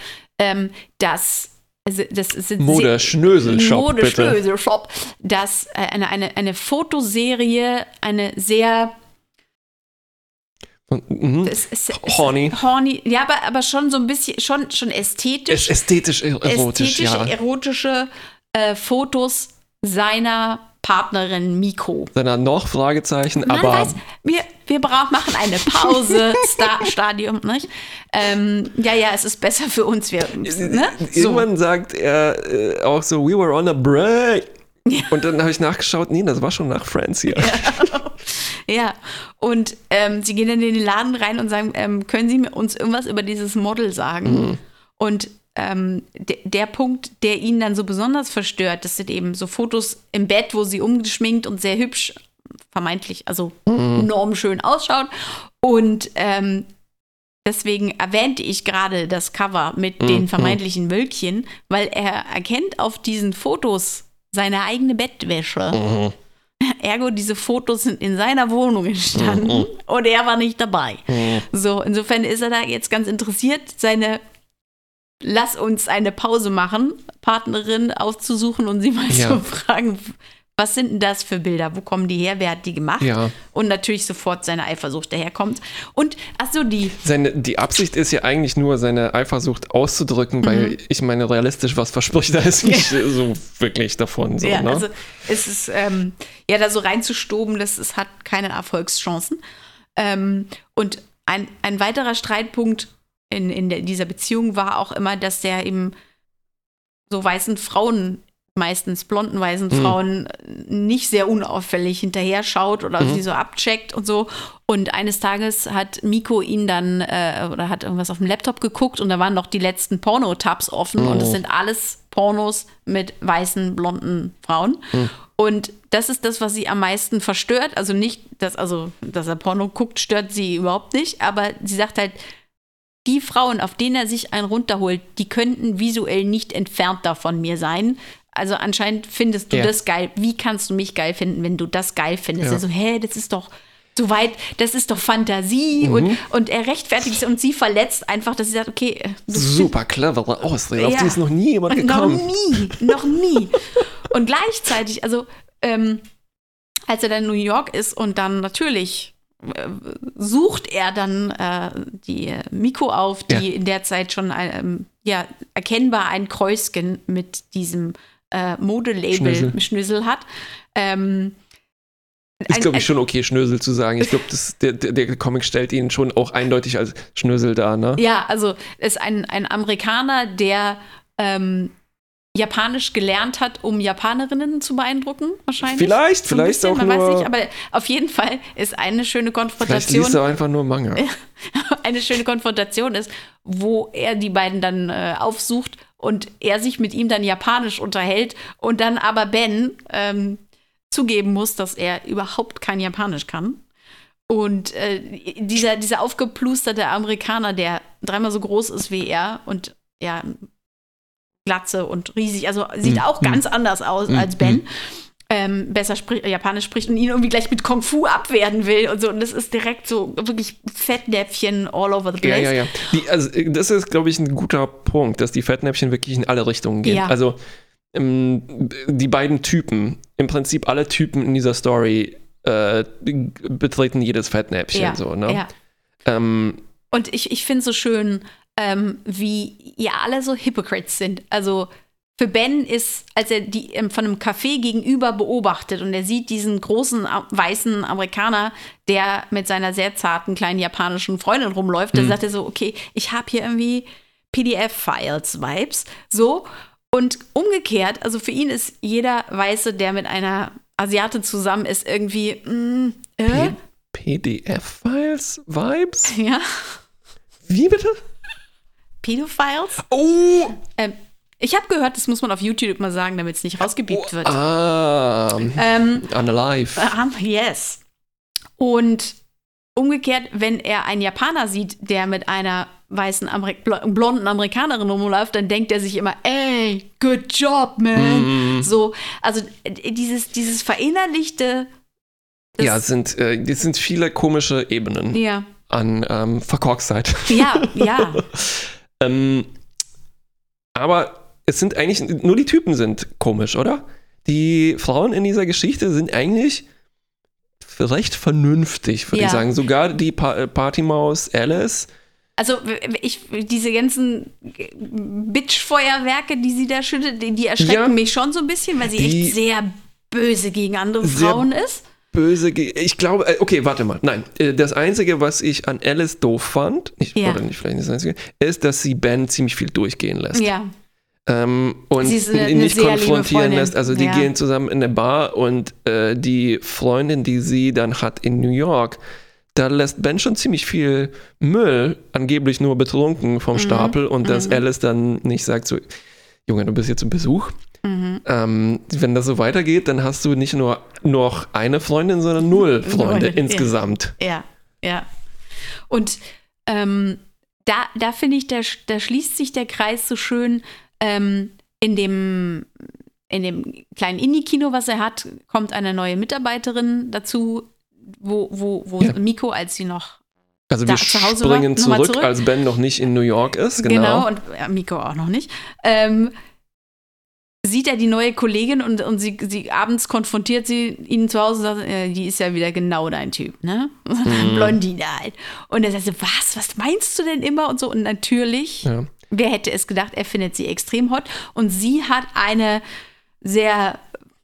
das sind Modeschnösel-Shop, das eine Fotoserie, eine sehr horny, ja, aber schon so ein bisschen, schon ästhetisch. Erotische Fotos seiner Partnerin Miko. Seiner noch Fragezeichen, Man aber weiß, wir machen eine Pause, Stadium, nicht? Es ist besser für uns. Irgendwann sagt er auch so, we were on a break. Ja. Und dann habe ich nachgeschaut, nee, das war schon nach Friends hier. Ja, und sie gehen dann in den Laden rein und sagen, können Sie uns irgendwas über dieses Model sagen? Und der Punkt, der ihn dann so besonders verstört, das sind eben so Fotos im Bett, wo sie umgeschminkt und sehr hübsch, vermeintlich, also enorm schön ausschaut. Und deswegen erwähnte ich gerade das Cover mit den vermeintlichen Wölkchen, weil er erkennt auf diesen Fotos seine eigene Bettwäsche. Ergo, diese Fotos sind in seiner Wohnung entstanden und er war nicht dabei. So, insofern ist er da jetzt ganz interessiert, seine Lass uns eine Pause machen, Partnerin auszusuchen und sie mal zu fragen, was sind denn das für Bilder? Wo kommen die her? Wer hat die gemacht? Ja. Und natürlich sofort seine Eifersucht daherkommt. Und, die Absicht ist ja eigentlich nur, seine Eifersucht auszudrücken, weil ich meine, realistisch was verspricht, da ist nicht so wirklich davon. So, ja, ne? Also es ist, da so reinzustoben, das hat keine Erfolgschancen. Und ein weiterer Streitpunkt in dieser Beziehung war auch immer, dass der eben so weißen Frauen, meistens blonden weißen Frauen, nicht sehr unauffällig hinterher schaut oder sie so abcheckt und so. Und eines Tages hat Miko ihn dann, oder hat irgendwas auf dem Laptop geguckt und da waren noch die letzten Porno-Tabs offen und es sind alles Pornos mit weißen, blonden Frauen. Und das ist das, was sie am meisten verstört. Also nicht, dass er Porno guckt, stört sie überhaupt nicht, aber sie sagt halt, die Frauen, auf denen er sich einen runterholt, die könnten visuell nicht entfernter von mir sein. Also anscheinend findest du das geil. Wie kannst du mich geil finden, wenn du das geil findest? Also, das ist doch so weit, das ist doch Fantasie. Und er rechtfertigt es und sie verletzt einfach, dass sie sagt, okay. Super clevere Ausrede, auf die ist noch nie jemand gekommen. Noch nie. Und gleichzeitig, als er dann in New York ist und dann natürlich sucht er dann die Miko auf, die in der Zeit schon erkennbar ein Kreuzchen mit diesem Modelabel Schnüssel hat. ist, glaube ich, schon okay, Schnösel zu sagen. Ich glaube, der Comic stellt ihn schon auch eindeutig als Schnösel dar, ne? Ja, also ist ein Amerikaner, der Japanisch gelernt hat, um Japanerinnen zu beeindrucken, wahrscheinlich. Vielleicht bisschen, auch man nur. weiß nicht, aber auf jeden Fall ist eine schöne Konfrontation. Vielleicht liest er einfach nur Manga. Eine schöne Konfrontation ist, wo er die beiden dann aufsucht und er sich mit ihm dann Japanisch unterhält und dann aber Ben zugeben muss, dass er überhaupt kein Japanisch kann. Und dieser aufgeplusterte Amerikaner, der 3-mal so groß ist wie er und ja, Glatze und riesig, also sieht auch ganz anders aus als Ben, besser Japanisch spricht und ihn irgendwie gleich mit Kung Fu abwehren will und so. Und das ist direkt so wirklich Fettnäpfchen all over the place. Ja. Also das ist, glaube ich, ein guter Punkt, dass die Fettnäpfchen wirklich in alle Richtungen gehen. Ja. Also die beiden Typen, im Prinzip alle Typen in dieser Story betreten jedes Fettnäpfchen. Ja. So, ne? Ja. Und ich finde es so schön, wie ihr alle so Hypocrites sind. Also für Ben ist, als er die von einem Café gegenüber beobachtet und er sieht diesen großen weißen Amerikaner, der mit seiner sehr zarten kleinen japanischen Freundin rumläuft, da sagt er so, okay, ich habe hier irgendwie PDF-Files-Vibes. So. Und umgekehrt, also für ihn ist jeder Weiße, der mit einer Asiate zusammen ist, irgendwie PDF-Files-Vibes? Ja. Wie bitte? Pedophiles? Oh! Ich habe gehört, das muss man auf YouTube mal sagen, damit es nicht rausgebiebt wird. Unalive. Yes. Und umgekehrt, wenn er einen Japaner sieht, der mit einer weißen blonden Amerikanerin rumläuft, dann denkt er sich immer, ey, good job, man. So, also dieses verinnerlichte. Ja, es sind viele komische Ebenen an Verkorkstheit. Ja. Aber es sind eigentlich, nur die Typen sind komisch, oder? Die Frauen in dieser Geschichte sind eigentlich recht vernünftig, würde ich sagen. Sogar die Partymaus Alice. Also diese ganzen Bitch-Feuerwerke, die sie da schüttet, die erschrecken mich schon so ein bisschen, weil sie echt sehr böse gegen andere Frauen ist. Ich glaube, okay, warte mal. Nein, das Einzige, was ich an Alice doof fand, oder nicht vielleicht das Einzige, ist, dass sie Ben ziemlich viel durchgehen lässt. Ja. Und ihn nicht konfrontieren lässt. Also die gehen zusammen in eine Bar und die Freundin, die sie dann hat in New York, da lässt Ben schon ziemlich viel Müll, angeblich nur betrunken, vom Stapel und dass Alice dann nicht sagt so, Junge, du bist hier zu Besuch. Wenn das so weitergeht, dann hast du nicht nur noch eine Freundin, sondern 0 Freunde insgesamt. Ja. Und da finde ich, da schließt sich der Kreis so schön. In dem kleinen Indie-Kino, was er hat, kommt eine neue Mitarbeiterin dazu, wo Miko, als sie noch also wir zu Hause springen zurück, als Ben noch nicht in New York ist. Genau, und Miko auch noch nicht. Sieht er die neue Kollegin und sie abends konfrontiert sie ihn zu Hause und sagt, die ist ja wieder genau dein Typ, ne? Blondine halt. Und er sagt so, was meinst du denn immer? Und so, und natürlich, wer hätte es gedacht, er findet sie extrem hot. Und sie hat eine sehr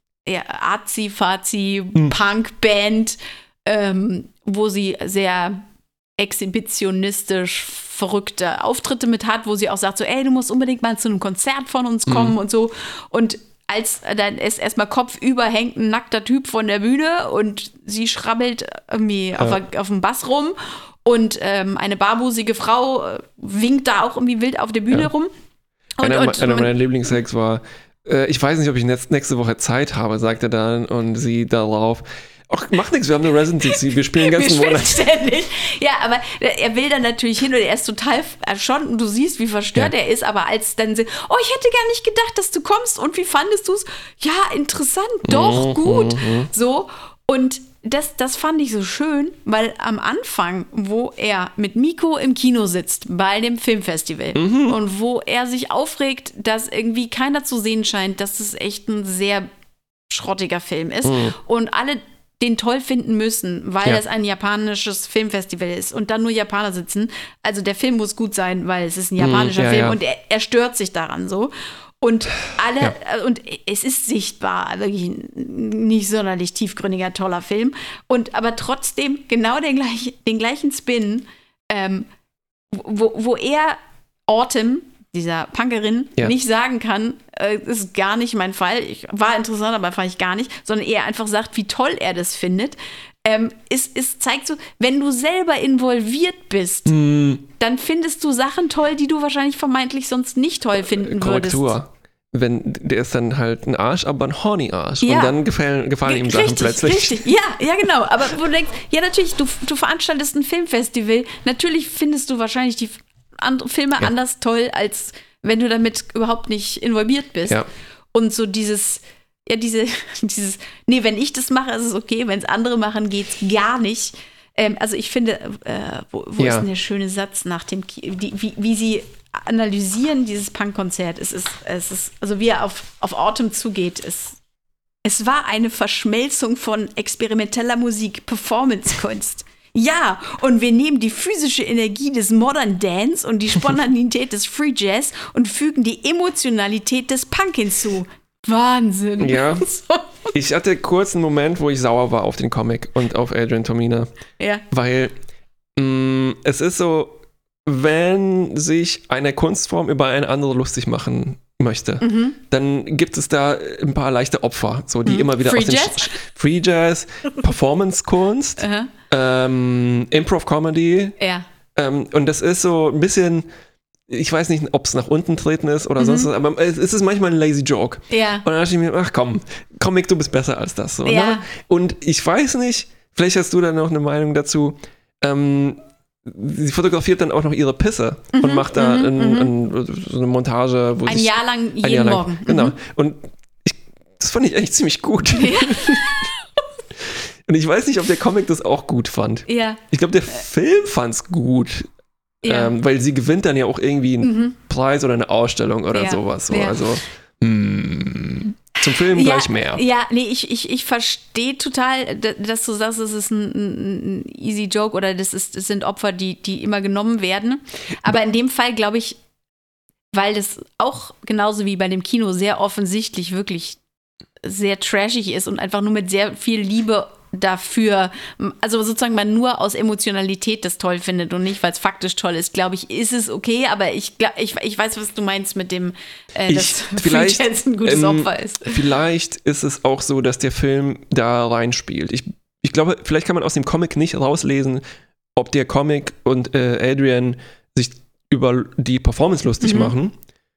Arzi-Fazi-Punk-Band, wo sie sehr exhibitionistisch verrückte Auftritte mit hat, wo sie auch sagt so, ey, du musst unbedingt mal zu einem Konzert von uns kommen und so. Und als dann ist erstmal kopfüber hängt ein nackter Typ von der Bühne und sie schrabbelt irgendwie auf dem Bass rum und eine barbusige Frau winkt da auch irgendwie wild auf der Bühne rum. Einer meiner Lieblingshacks war, ich weiß nicht, ob ich nächste Woche Zeit habe, sagt er dann und sie darauf, ach, macht nichts, wir haben eine Residency, wir spielen den ganzen Monat. Ständig. Ja, aber er will dann natürlich hin und er ist total erschrocken und du siehst, wie verstört er ist, aber als dann ich hätte gar nicht gedacht, dass du kommst und wie fandest du es? Ja, interessant, doch, gut. So, und das fand ich so schön, weil am Anfang, wo er mit Miko im Kino sitzt, bei dem Filmfestival und wo er sich aufregt, dass irgendwie keiner zu sehen scheint, dass es echt ein sehr schrottiger Film ist und alle den toll finden müssen, weil das ein japanisches Filmfestival ist und dann nur Japaner sitzen. Also der Film muss gut sein, weil es ist ein japanischer Film und er stört sich daran so. Und und es ist sichtbar, wirklich nicht sonderlich tiefgründiger, toller Film. Aber trotzdem genau den gleichen Spin, wo er Autumn, dieser Punkerin, nicht sagen kann, ist gar nicht mein Fall. War interessant, aber fand ich gar nicht, sondern er einfach sagt, wie toll er das findet. Es zeigt so, wenn du selber involviert bist, dann findest du Sachen toll, die du wahrscheinlich vermeintlich sonst nicht toll finden würdest. Korrektur. Der ist dann halt ein Arsch, aber ein horny Arsch. Und dann gefallen ihm Sachen plötzlich. Richtig, ja, genau. Aber wo du denkst, ja natürlich, du veranstaltest ein Filmfestival, natürlich findest du wahrscheinlich die Filme anders toll, als wenn du damit überhaupt nicht involviert bist. Ja. Und so dieses, nee, wenn ich das mache, ist es okay, wenn es andere machen, geht's gar nicht. Also ich finde, wo ist denn der schöne Satz nach dem, wie sie analysieren dieses Punkkonzert, es ist, also wie er auf Autumn zugeht, es war eine Verschmelzung von experimenteller Musik, Performance-Kunst. Ja, und wir nehmen die physische Energie des Modern Dance und die Spontanität des Free Jazz und fügen die Emotionalität des Punk hinzu. Wahnsinn. Ja, ich hatte kurz einen Moment, wo ich sauer war auf den Comic und auf Adrian Tomine. Ja. Weil es ist so, wenn sich eine Kunstform über eine andere lustig machen möchte, dann gibt es da ein paar leichte Opfer, so die immer wieder Free Jazz, Performance-Kunst, Improv-Comedy. Ja. Und das ist so ein bisschen, ich weiß nicht, ob es nach unten treten ist oder sonst was, aber es ist manchmal ein lazy Joke. Ja. Und dann dachte ich mir, ach komm, Comic, du bist besser als das. So, ne? Und ich weiß nicht, vielleicht hast du da noch eine Meinung dazu, sie fotografiert dann auch noch ihre Pisse und macht da so eine Montage. Wo ein Jahr lang jeden Morgen. Genau. Und das fand ich eigentlich ziemlich gut. Ja. Und ich weiß nicht, ob der Comic das auch gut fand. Ja. Ich glaube, der Film fand es gut. Ja. Weil sie gewinnt dann ja auch irgendwie einen Preis oder eine Ausstellung oder sowas. So. Ja. Also, zum Film gleich mehr. Ja, nee, ich verstehe total, dass du sagst, es ist ein easy Joke oder das sind Opfer, die immer genommen werden. Aber in dem Fall glaube ich, weil das auch genauso wie bei dem Kino sehr offensichtlich wirklich sehr trashig ist und einfach nur mit sehr viel Liebe dafür, also sozusagen man nur aus Emotionalität das toll findet und nicht, weil es faktisch toll ist, glaube ich, ist es okay, aber ich weiß, was du meinst mit dem, dass Free Jazz ein gutes Opfer ist. Vielleicht ist es auch so, dass der Film da reinspielt. Ich glaube, vielleicht kann man aus dem Comic nicht rauslesen, ob der Comic und Adrian sich über die Performance lustig machen.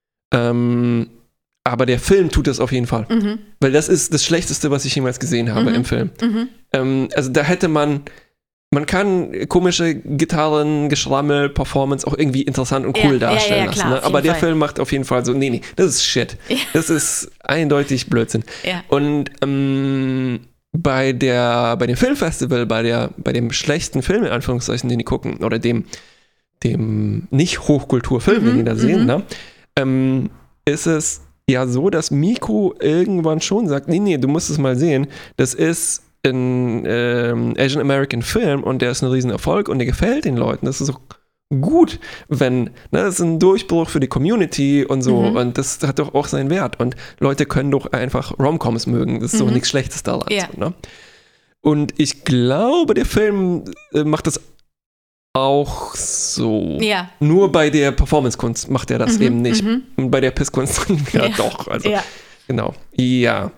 Aber der Film tut das auf jeden Fall. Weil das ist das Schlechteste, was ich jemals gesehen habe im Film. Also da hätte man kann komische Gitarren, Geschrammel, Performance auch irgendwie interessant und cool darstellen lassen. Klar, ne? Aber der Film macht auf jeden Fall so, nee, das ist Shit. Ja. Das ist eindeutig Blödsinn. Ja. Und bei dem Filmfestival, bei dem schlechten Film, in Anführungszeichen, den die gucken, oder dem nicht Hochkulturfilm, den die da sehen, ne? Ist es ja so, dass Miku irgendwann schon sagt, nee, du musst es mal sehen, das ist ein Asian American Film und der ist ein Riesenerfolg und der gefällt den Leuten. Das ist auch gut, das ist ein Durchbruch für die Community und so und das hat doch auch seinen Wert und Leute können doch einfach Rom-Coms mögen, das ist doch nichts Schlechtes daran. Yeah. So, ne? Und ich glaube, der Film macht das auch so. Ja. Nur bei der Performance-Kunst macht er das eben nicht. Und bei der Pisskunst doch. Also, genau. Ja.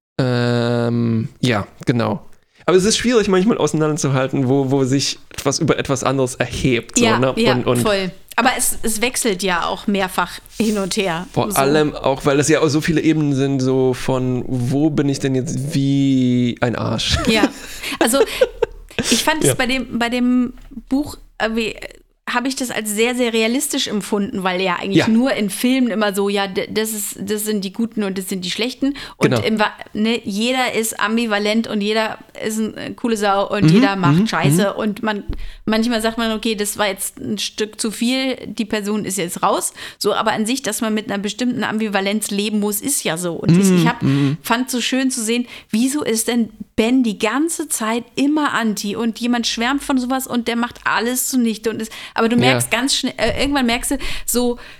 Ja, genau. Aber es ist schwierig, manchmal auseinanderzuhalten, wo sich etwas über etwas anderes erhebt. So, ne? Und voll. Aber es wechselt ja auch mehrfach hin und her. Vor allem auch, weil es ja auch so viele Ebenen sind, so von, wo bin ich denn jetzt wie ein Arsch? Ja, also ich fand es bei dem Buch, habe ich das als sehr, sehr realistisch empfunden, weil ja eigentlich nur in Filmen immer so, das sind die Guten und das sind die Schlechten. Und jeder ist ambivalent und jeder ist eine coole Sau und jeder macht Scheiße. Und manchmal sagt man, okay, das war jetzt ein Stück zu viel, die Person ist jetzt raus. So, aber an sich, dass man mit einer bestimmten Ambivalenz leben muss, ist ja so. Und ich fand es so schön zu sehen, wieso ist denn Ben die ganze Zeit immer anti und jemand schwärmt von sowas und der macht alles zunichte und aber du merkst ganz schnell, irgendwann merkst du so,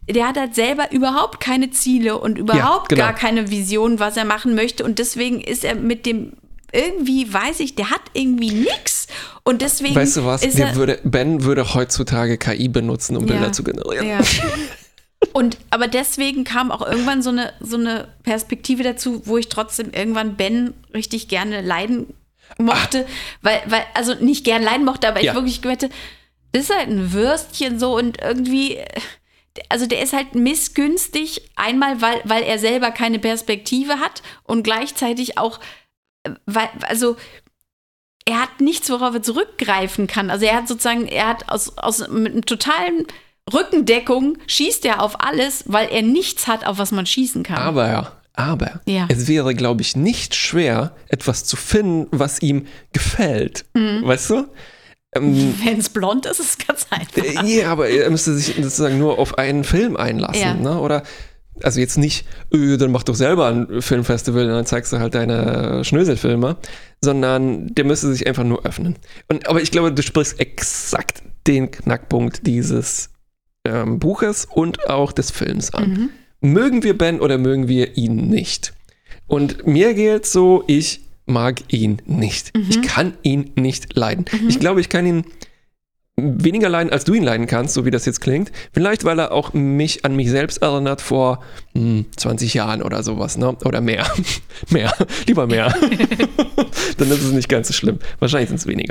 der hat halt selber überhaupt keine Ziele und überhaupt gar keine Vision, was er machen möchte. Und deswegen ist er mit dem, irgendwie weiß ich, der hat irgendwie nix. Und deswegen. Weißt du was? Ben würde heutzutage KI benutzen, um Bilder zu generieren. Ja. Aber deswegen kam auch irgendwann so eine Perspektive dazu, wo ich trotzdem irgendwann Ben richtig gerne leiden mochte. Weil, also nicht gern leiden mochte, aber ich wirklich gewette, das ist halt ein Würstchen so und irgendwie. Also der ist halt missgünstig, einmal, weil er selber keine Perspektive hat und gleichzeitig auch, also er hat nichts, worauf er zurückgreifen kann. Also er hat mit einem totalen Rückendeckung schießt er auf alles, weil er nichts hat, auf was man schießen kann. Aber es wäre, glaube ich, nicht schwer, etwas zu finden, was ihm gefällt. Weißt du? Wenn es blond ist, ist es ganz einfach. Ja, aber er müsste sich sozusagen nur auf einen Film einlassen. Ne? Oder, also jetzt nicht, dann mach doch selber ein Filmfestival und dann zeigst du halt deine Schnöselfilme, sondern der müsste sich einfach nur öffnen. Aber ich glaube, du sprichst exakt den Knackpunkt dieses Buches und auch des Films an. Mögen wir Ben oder mögen wir ihn nicht? Und mir geht so, ich mag ihn nicht. Ich kann ihn nicht leiden. Ich glaube, ich kann ihn weniger leiden, als du ihn leiden kannst, so wie das jetzt klingt. Vielleicht, weil er auch mich an mich selbst erinnert vor 20 Jahren oder sowas, ne? Oder mehr. Lieber mehr. Dann ist es nicht ganz so schlimm. Wahrscheinlich sind es weniger.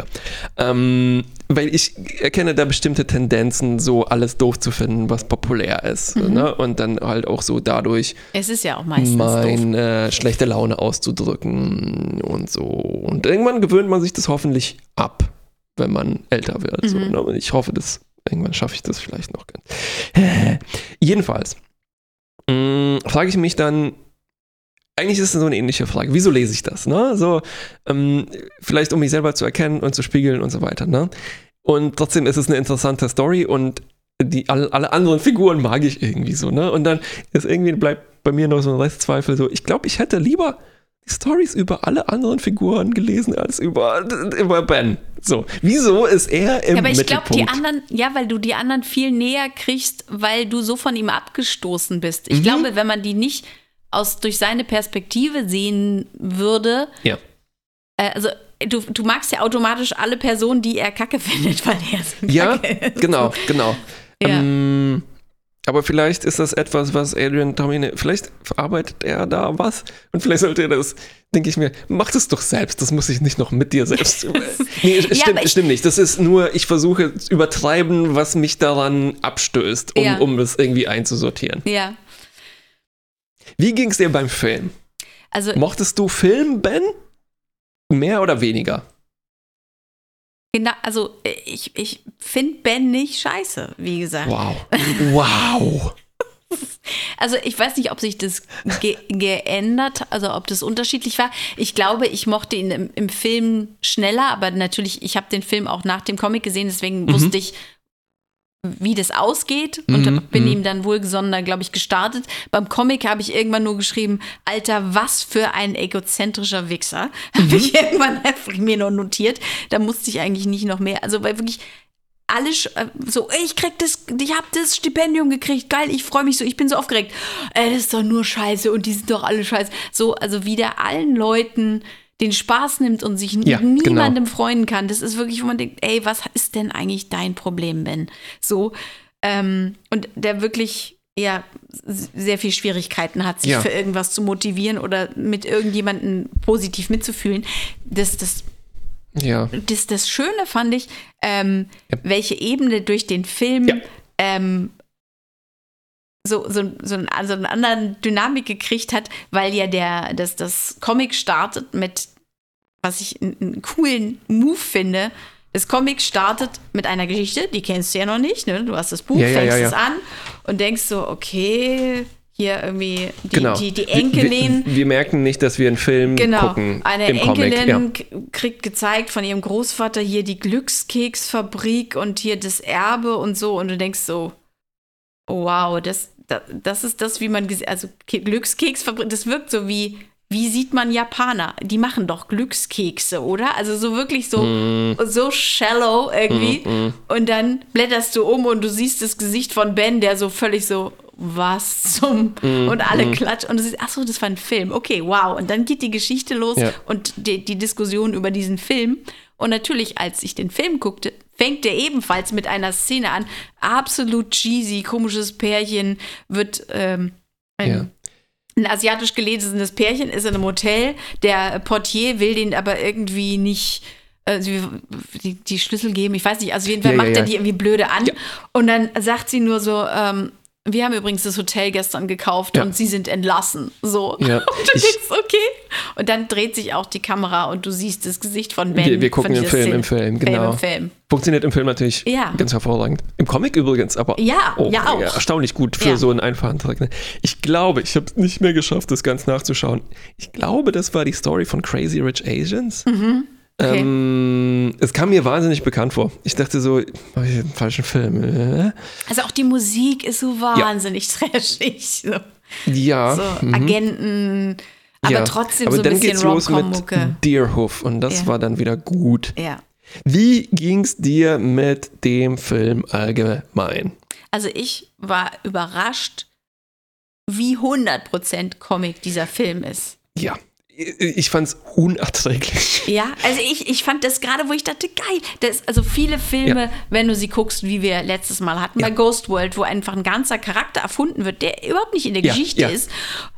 Weil ich erkenne da bestimmte Tendenzen, so alles doof zu finden, was populär ist. Ne? Und dann halt auch so dadurch es ist ja auch meistens meine schlechte Laune auszudrücken und so. Und irgendwann gewöhnt man sich das hoffentlich ab, wenn man älter wird. So, ne? Und ich hoffe, irgendwann schaffe ich das vielleicht noch ganz. Jedenfalls frage ich mich dann, eigentlich ist es so eine ähnliche Frage. Wieso lese ich das? Ne? So, vielleicht um mich selber zu erkennen und zu spiegeln und so weiter. Ne? Und trotzdem ist es eine interessante Story und alle anderen Figuren mag ich irgendwie so. Ne? Und dann bleibt bei mir noch so ein Restzweifel. So, ich glaube, ich hätte lieber die Storys über alle anderen Figuren gelesen als über Ben. So, wieso ist er im Mittelpunkt? Aber ich glaube, die anderen, weil du die anderen viel näher kriegst, weil du so von ihm abgestoßen bist. Ich glaube, wenn man die nicht durch seine Perspektive sehen würde, also du magst ja automatisch alle Personen, die er kacke findet, weil er so kacke ist. Genau. Ja. Aber vielleicht ist das etwas, was Adrian Tomine, vielleicht verarbeitet er da was und vielleicht sollte er das, denke ich mir, mach das doch selbst, das muss ich nicht noch mit dir selbst. Nee, stimmt nicht. Das ist nur, ich versuche zu übertreiben, was mich daran abstößt, um es irgendwie einzusortieren. Ja. Wie ging es dir beim Film? Also, mochtest du Film, Ben? Mehr oder weniger? Genau, also ich finde Ben nicht scheiße, wie gesagt. Wow. Also ich weiß nicht, ob sich das geändert, also ob das unterschiedlich war. Ich glaube, ich mochte ihn im Film schneller, aber natürlich, ich habe den Film auch nach dem Comic gesehen, deswegen wusste ich, wie das ausgeht und bin ihm dann wohlgesonnener, glaube ich, gestartet. Beim Comic habe ich irgendwann nur geschrieben, Alter, was für ein egozentrischer Wichser. Habe ich irgendwann einfach mir noch notiert. Da musste ich eigentlich nicht noch mehr. Also weil wirklich alle so, ich habe das Stipendium gekriegt, geil, ich freue mich so, ich bin so aufgeregt. Das ist doch nur Scheiße und die sind doch alle Scheiße. So, also wie der allen Leuten den Spaß nimmt und sich niemandem freuen kann. Das ist wirklich, wo man denkt, ey, was ist denn eigentlich dein Problem, Ben? So, und der wirklich sehr viel Schwierigkeiten hat, sich für irgendwas zu motivieren oder mit irgendjemandem positiv mitzufühlen. Das Schöne fand ich, welche Ebene durch den Film so eine andere Dynamik gekriegt hat, weil ja das Comic startet mit, was ich einen coolen Move finde. Das Comic startet mit einer Geschichte, die kennst du ja noch nicht, ne? Du hast das Buch, fängst es an und denkst so, okay, hier irgendwie die Enkelin. Wir merken nicht, dass wir einen Film gucken. Eine im Enkelin Comic, kriegt gezeigt von ihrem Großvater hier die Glückskeksfabrik und hier das Erbe und so und du denkst so, wow, das ist das, wie man, also Glückskeksfabrik, das wirkt so wie sieht man Japaner? Die machen doch Glückskekse, oder? Also so wirklich so shallow irgendwie. Und dann blätterst du um und du siehst das Gesicht von Ben, der so völlig so, was zum, und alle klatschen. Und du siehst, ach so, das war ein Film. Okay, wow. Und dann geht die Geschichte los und die Diskussion über diesen Film. Und natürlich, als ich den Film guckte, fängt der ebenfalls mit einer Szene an. Absolut cheesy, komisches Pärchen wird ein asiatisch gelesenes Pärchen ist in einem Hotel. Der Portier will den aber irgendwie nicht die Schlüssel geben. Ich weiß nicht, also jeden Fall macht er die irgendwie blöde an. Ja. Und dann sagt sie nur so, wir haben übrigens das Hotel gestern gekauft und sie sind entlassen. So. Ja. Und du denkst, okay. Und dann dreht sich auch die Kamera und du siehst das Gesicht von Ben. Wir gucken den Film, genau. Funktioniert im Film natürlich ganz hervorragend. Im Comic übrigens, aber auch. Erstaunlich gut für so einen einfachen Trick. Ich glaube, ich habe es nicht mehr geschafft, das ganz nachzuschauen. Ich glaube, das war die Story von Crazy Rich Asians. Mhm. Okay. Es kam mir wahnsinnig bekannt vor. Ich dachte so, habe ich einen falschen Film? Also auch die Musik ist so wahnsinnig trashig. So. Ja. So Agenten, aber trotzdem aber so ein bisschen Rom-Com-Mucke. Mit Deerhoof und das war dann wieder gut. Ja. Wie ging's dir mit dem Film allgemein? Also ich war überrascht, wie 100% Comic dieser Film ist. Ja. Ich fand's unerträglich. Ja, also ich fand das gerade, wo ich dachte, geil. Also viele Filme, wenn du sie guckst, wie wir letztes Mal hatten, bei Ghost World, wo einfach ein ganzer Charakter erfunden wird, der überhaupt nicht in der Geschichte ist.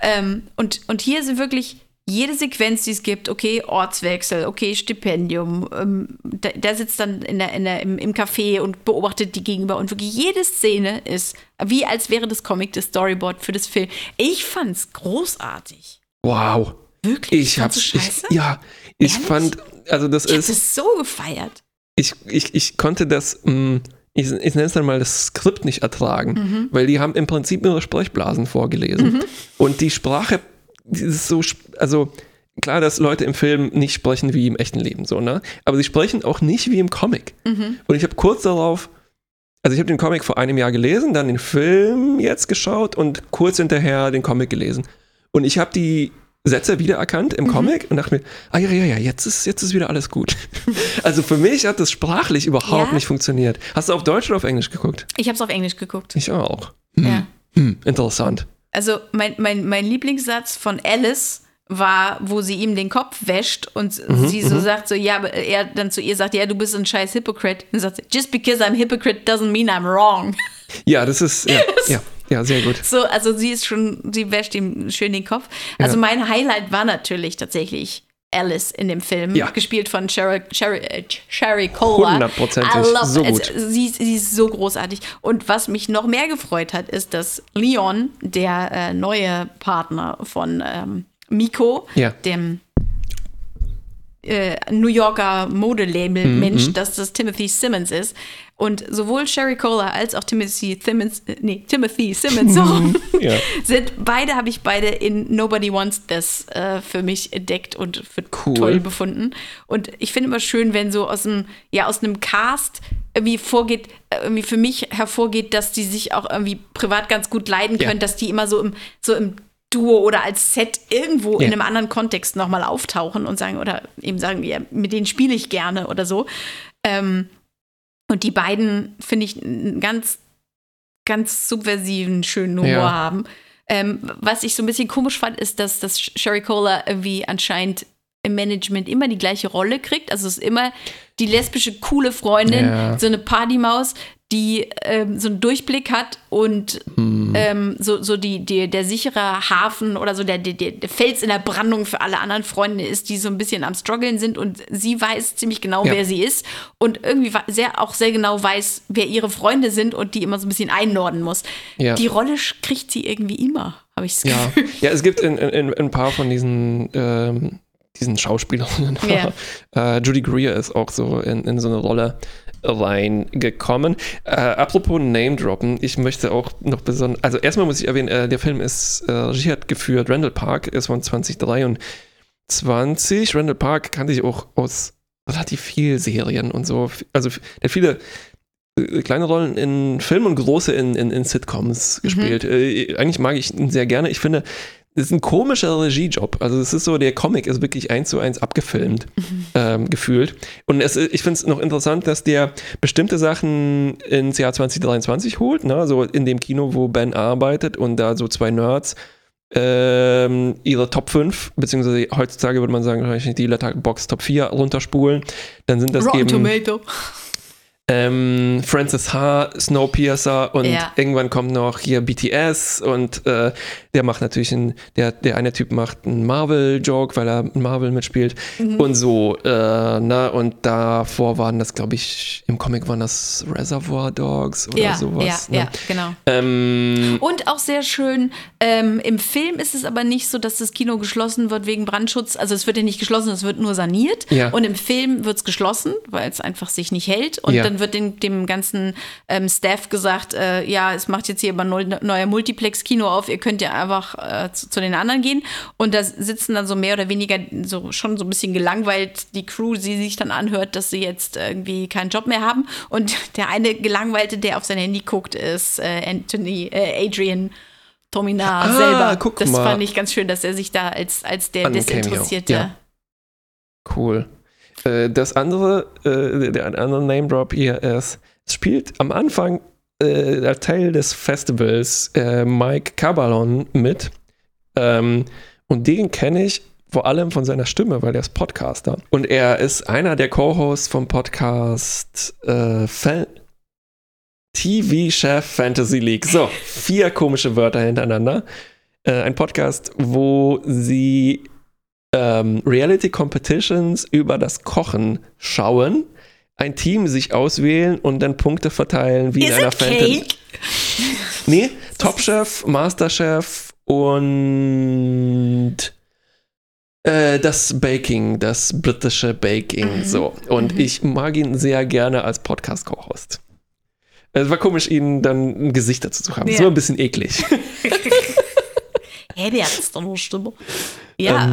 Und hier sind wirklich jede Sequenz, die es gibt, okay, Ortswechsel, okay, Stipendium, der sitzt dann im Café und beobachtet die gegenüber und wirklich jede Szene ist, wie als wäre das Comic das Storyboard für das Film. Ich fand's großartig. Wow. Wirklich? Ich fand, also das ist. Ich hab das so gefeiert. Ich konnte das, ich nenne es dann mal das Skript nicht ertragen, weil die haben im Prinzip ihre Sprechblasen vorgelesen. Und die Sprache, die ist so, also klar, dass Leute im Film nicht sprechen wie im echten Leben, so, ne? Aber sie sprechen auch nicht wie im Comic. Und ich habe kurz darauf, also ich habe den Comic vor einem Jahr gelesen, dann den Film jetzt geschaut und kurz hinterher den Comic gelesen. Und ich habe die Sätze wiedererkannt im Comic und dachte mir, jetzt ist wieder alles gut. Also für mich hat das sprachlich überhaupt nicht funktioniert. Hast du auf Deutsch oder auf Englisch geguckt? Ich habe es auf Englisch geguckt. Ich auch. Interessant. Also mein Lieblingssatz von Alice war, wo sie ihm den Kopf wäscht und sie so sagt, so, ja, aber er dann zu ihr sagt, ja, du bist ein scheiß Hypocrite. Und sagt sie, just because I'm a hypocrite doesn't mean I'm wrong. Ja, das ist, ja, sehr gut. So, also sie wäscht ihm schön den Kopf. Also mein Highlight war natürlich tatsächlich Alice in dem Film, gespielt von Sherry Cola. 100%. So gut. Sie ist so großartig. Und was mich noch mehr gefreut hat, ist, dass Leon, der neue Partner von Miko, dem New Yorker Modelabel-Mensch, dass das Timothy Simmons ist. Und sowohl Sherry Cola als auch Timothy Simmons habe ich beide in Nobody Wants This für mich entdeckt und für toll befunden. Und ich finde immer schön, wenn so aus einem Cast irgendwie für mich hervorgeht, dass die sich auch irgendwie privat ganz gut leiden können, dass die immer so im Duo oder als Set irgendwo in einem anderen Kontext nochmal auftauchen und sagen, ja, mit denen spiele ich gerne oder so. Und die beiden, finde ich, einen ganz, ganz subversiven, schönen Humor haben. Was ich so ein bisschen komisch fand, ist, dass Sherry Cola irgendwie anscheinend im Management immer die gleiche Rolle kriegt. Also es ist immer die lesbische, coole Freundin, so eine Partymaus, die so einen Durchblick hat und der sichere Hafen oder so der Fels in der Brandung für alle anderen Freunde ist, die so ein bisschen am Struggeln sind und sie weiß ziemlich genau, wer sie ist und irgendwie sehr genau weiß, wer ihre Freunde sind und die immer so ein bisschen einordnen muss. Ja. Die Rolle kriegt sie irgendwie immer, habe ich das Gefühl. Ja, es gibt in ein paar von diesen Schauspielerinnen. Judy Greer ist auch so in so eine Rolle reingekommen. Apropos Name-Droppen, ich möchte auch noch besonders, also erstmal muss ich erwähnen, der Film ist Regie hat geführt, Randall Park, ist von 2023. Randall Park kannte ich auch aus relativ vielen Serien und so. Also der hat viele kleine Rollen in Filmen und große in Sitcoms gespielt. Eigentlich mag ich ihn sehr gerne. Ich finde, ist ein komischer Regiejob. Also es ist so, der Comic ist wirklich 1:1 abgefilmt, gefühlt. Und ich finde es noch interessant, dass der bestimmte Sachen ins Jahr 2023 holt, ne? So in dem Kino, wo Ben arbeitet und da so zwei Nerds ihre Top 5, beziehungsweise heutzutage würde man sagen, wahrscheinlich die Letterboxd Top 4 runterspulen. Dann sind das Rotten Tomato. Francis H., Snowpiercer und irgendwann kommt noch hier BTS und der macht natürlich der eine Typ macht einen Marvel-Joke, weil er in Marvel mitspielt und so, und davor waren das, glaube ich, im Comic waren das Reservoir Dogs oder sowas. Ja, genau. Und auch sehr schön, im Film ist es aber nicht so, dass das Kino geschlossen wird wegen Brandschutz, also es wird ja nicht geschlossen, es wird nur saniert und im Film wird es geschlossen, weil es einfach sich nicht hält und dann wird dem ganzen Staff gesagt, es macht jetzt hier aber ein neuer Multiplex-Kino auf, ihr könnt ja einfach zu den anderen gehen. Und da sitzen dann so mehr oder weniger so schon so ein bisschen gelangweilt die Crew, die sich dann anhört, dass sie jetzt irgendwie keinen Job mehr haben. Und der eine Gelangweilte, der auf sein Handy guckt, ist Adrian Tominar selber. Das fand ich ganz schön, dass er sich da als der Desinteressierte. Ja. Cool. Das andere, der andere Name-Drop hier ist, es spielt am Anfang der Teil des Festivals Mike Cabalon mit. Und den kenne ich vor allem von seiner Stimme, weil er ist Podcaster. Und er ist einer der Co-Hosts vom Podcast TV-Chef Fantasy League. So, 4 komische Wörter hintereinander. Ein Podcast, wo sie Reality Competitions über das Kochen schauen, ein Team sich auswählen und dann Punkte verteilen wie in einer Fantasy. Nee, Top Chef, Masterchef und das Baking, das britische Baking, so. Und ich mag ihn sehr gerne als Podcast-Co-Host. Es war komisch, ihnen dann ein Gesicht dazu zu haben. Das war ein bisschen eklig. Der hat doch eine Stimme. Ja.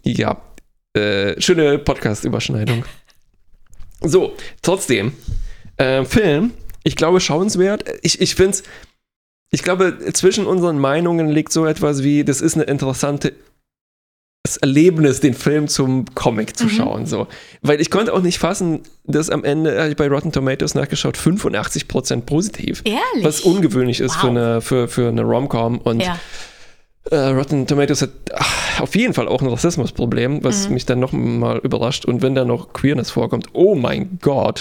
Schöne Podcast-Überschneidung. So, trotzdem, Film, ich glaube, schauenswert. Ich finde es, ich glaube, zwischen unseren Meinungen liegt so etwas wie, das ist ein interessantes Erlebnis, den Film zum Comic zu schauen. So. Weil ich konnte auch nicht fassen, dass am Ende, habe ich bei Rotten Tomatoes nachgeschaut, 85% positiv. Ehrlich? Was ungewöhnlich ist für eine Rom-Com und Rotten Tomatoes hat auf jeden Fall auch ein Rassismusproblem, was mich dann noch mal überrascht. Und wenn da noch Queerness vorkommt, oh mein Gott.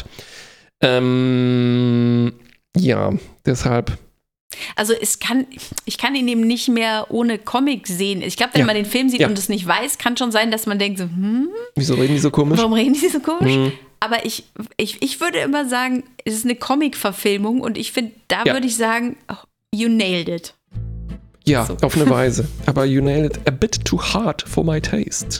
Deshalb. Also ich kann ihn eben nicht mehr ohne Comic sehen. Ich glaube, wenn man den Film sieht und es nicht weiß, kann schon sein, dass man denkt so, wieso reden die so komisch? Warum reden die so komisch? Aber ich würde immer sagen, es ist eine Comic-Verfilmung und ich finde, da würde ich sagen, you nailed it. Ja, so. Auf eine Weise. Aber you nailed it a bit too hard for my taste.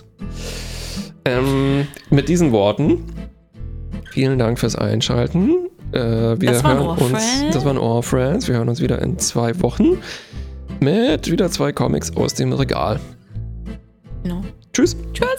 Mit diesen Worten, vielen Dank fürs Einschalten. Das waren Our Friends. Wir hören uns wieder in 2 Wochen mit wieder 2 Comics aus dem Regal. No. Tschüss. Tschüss.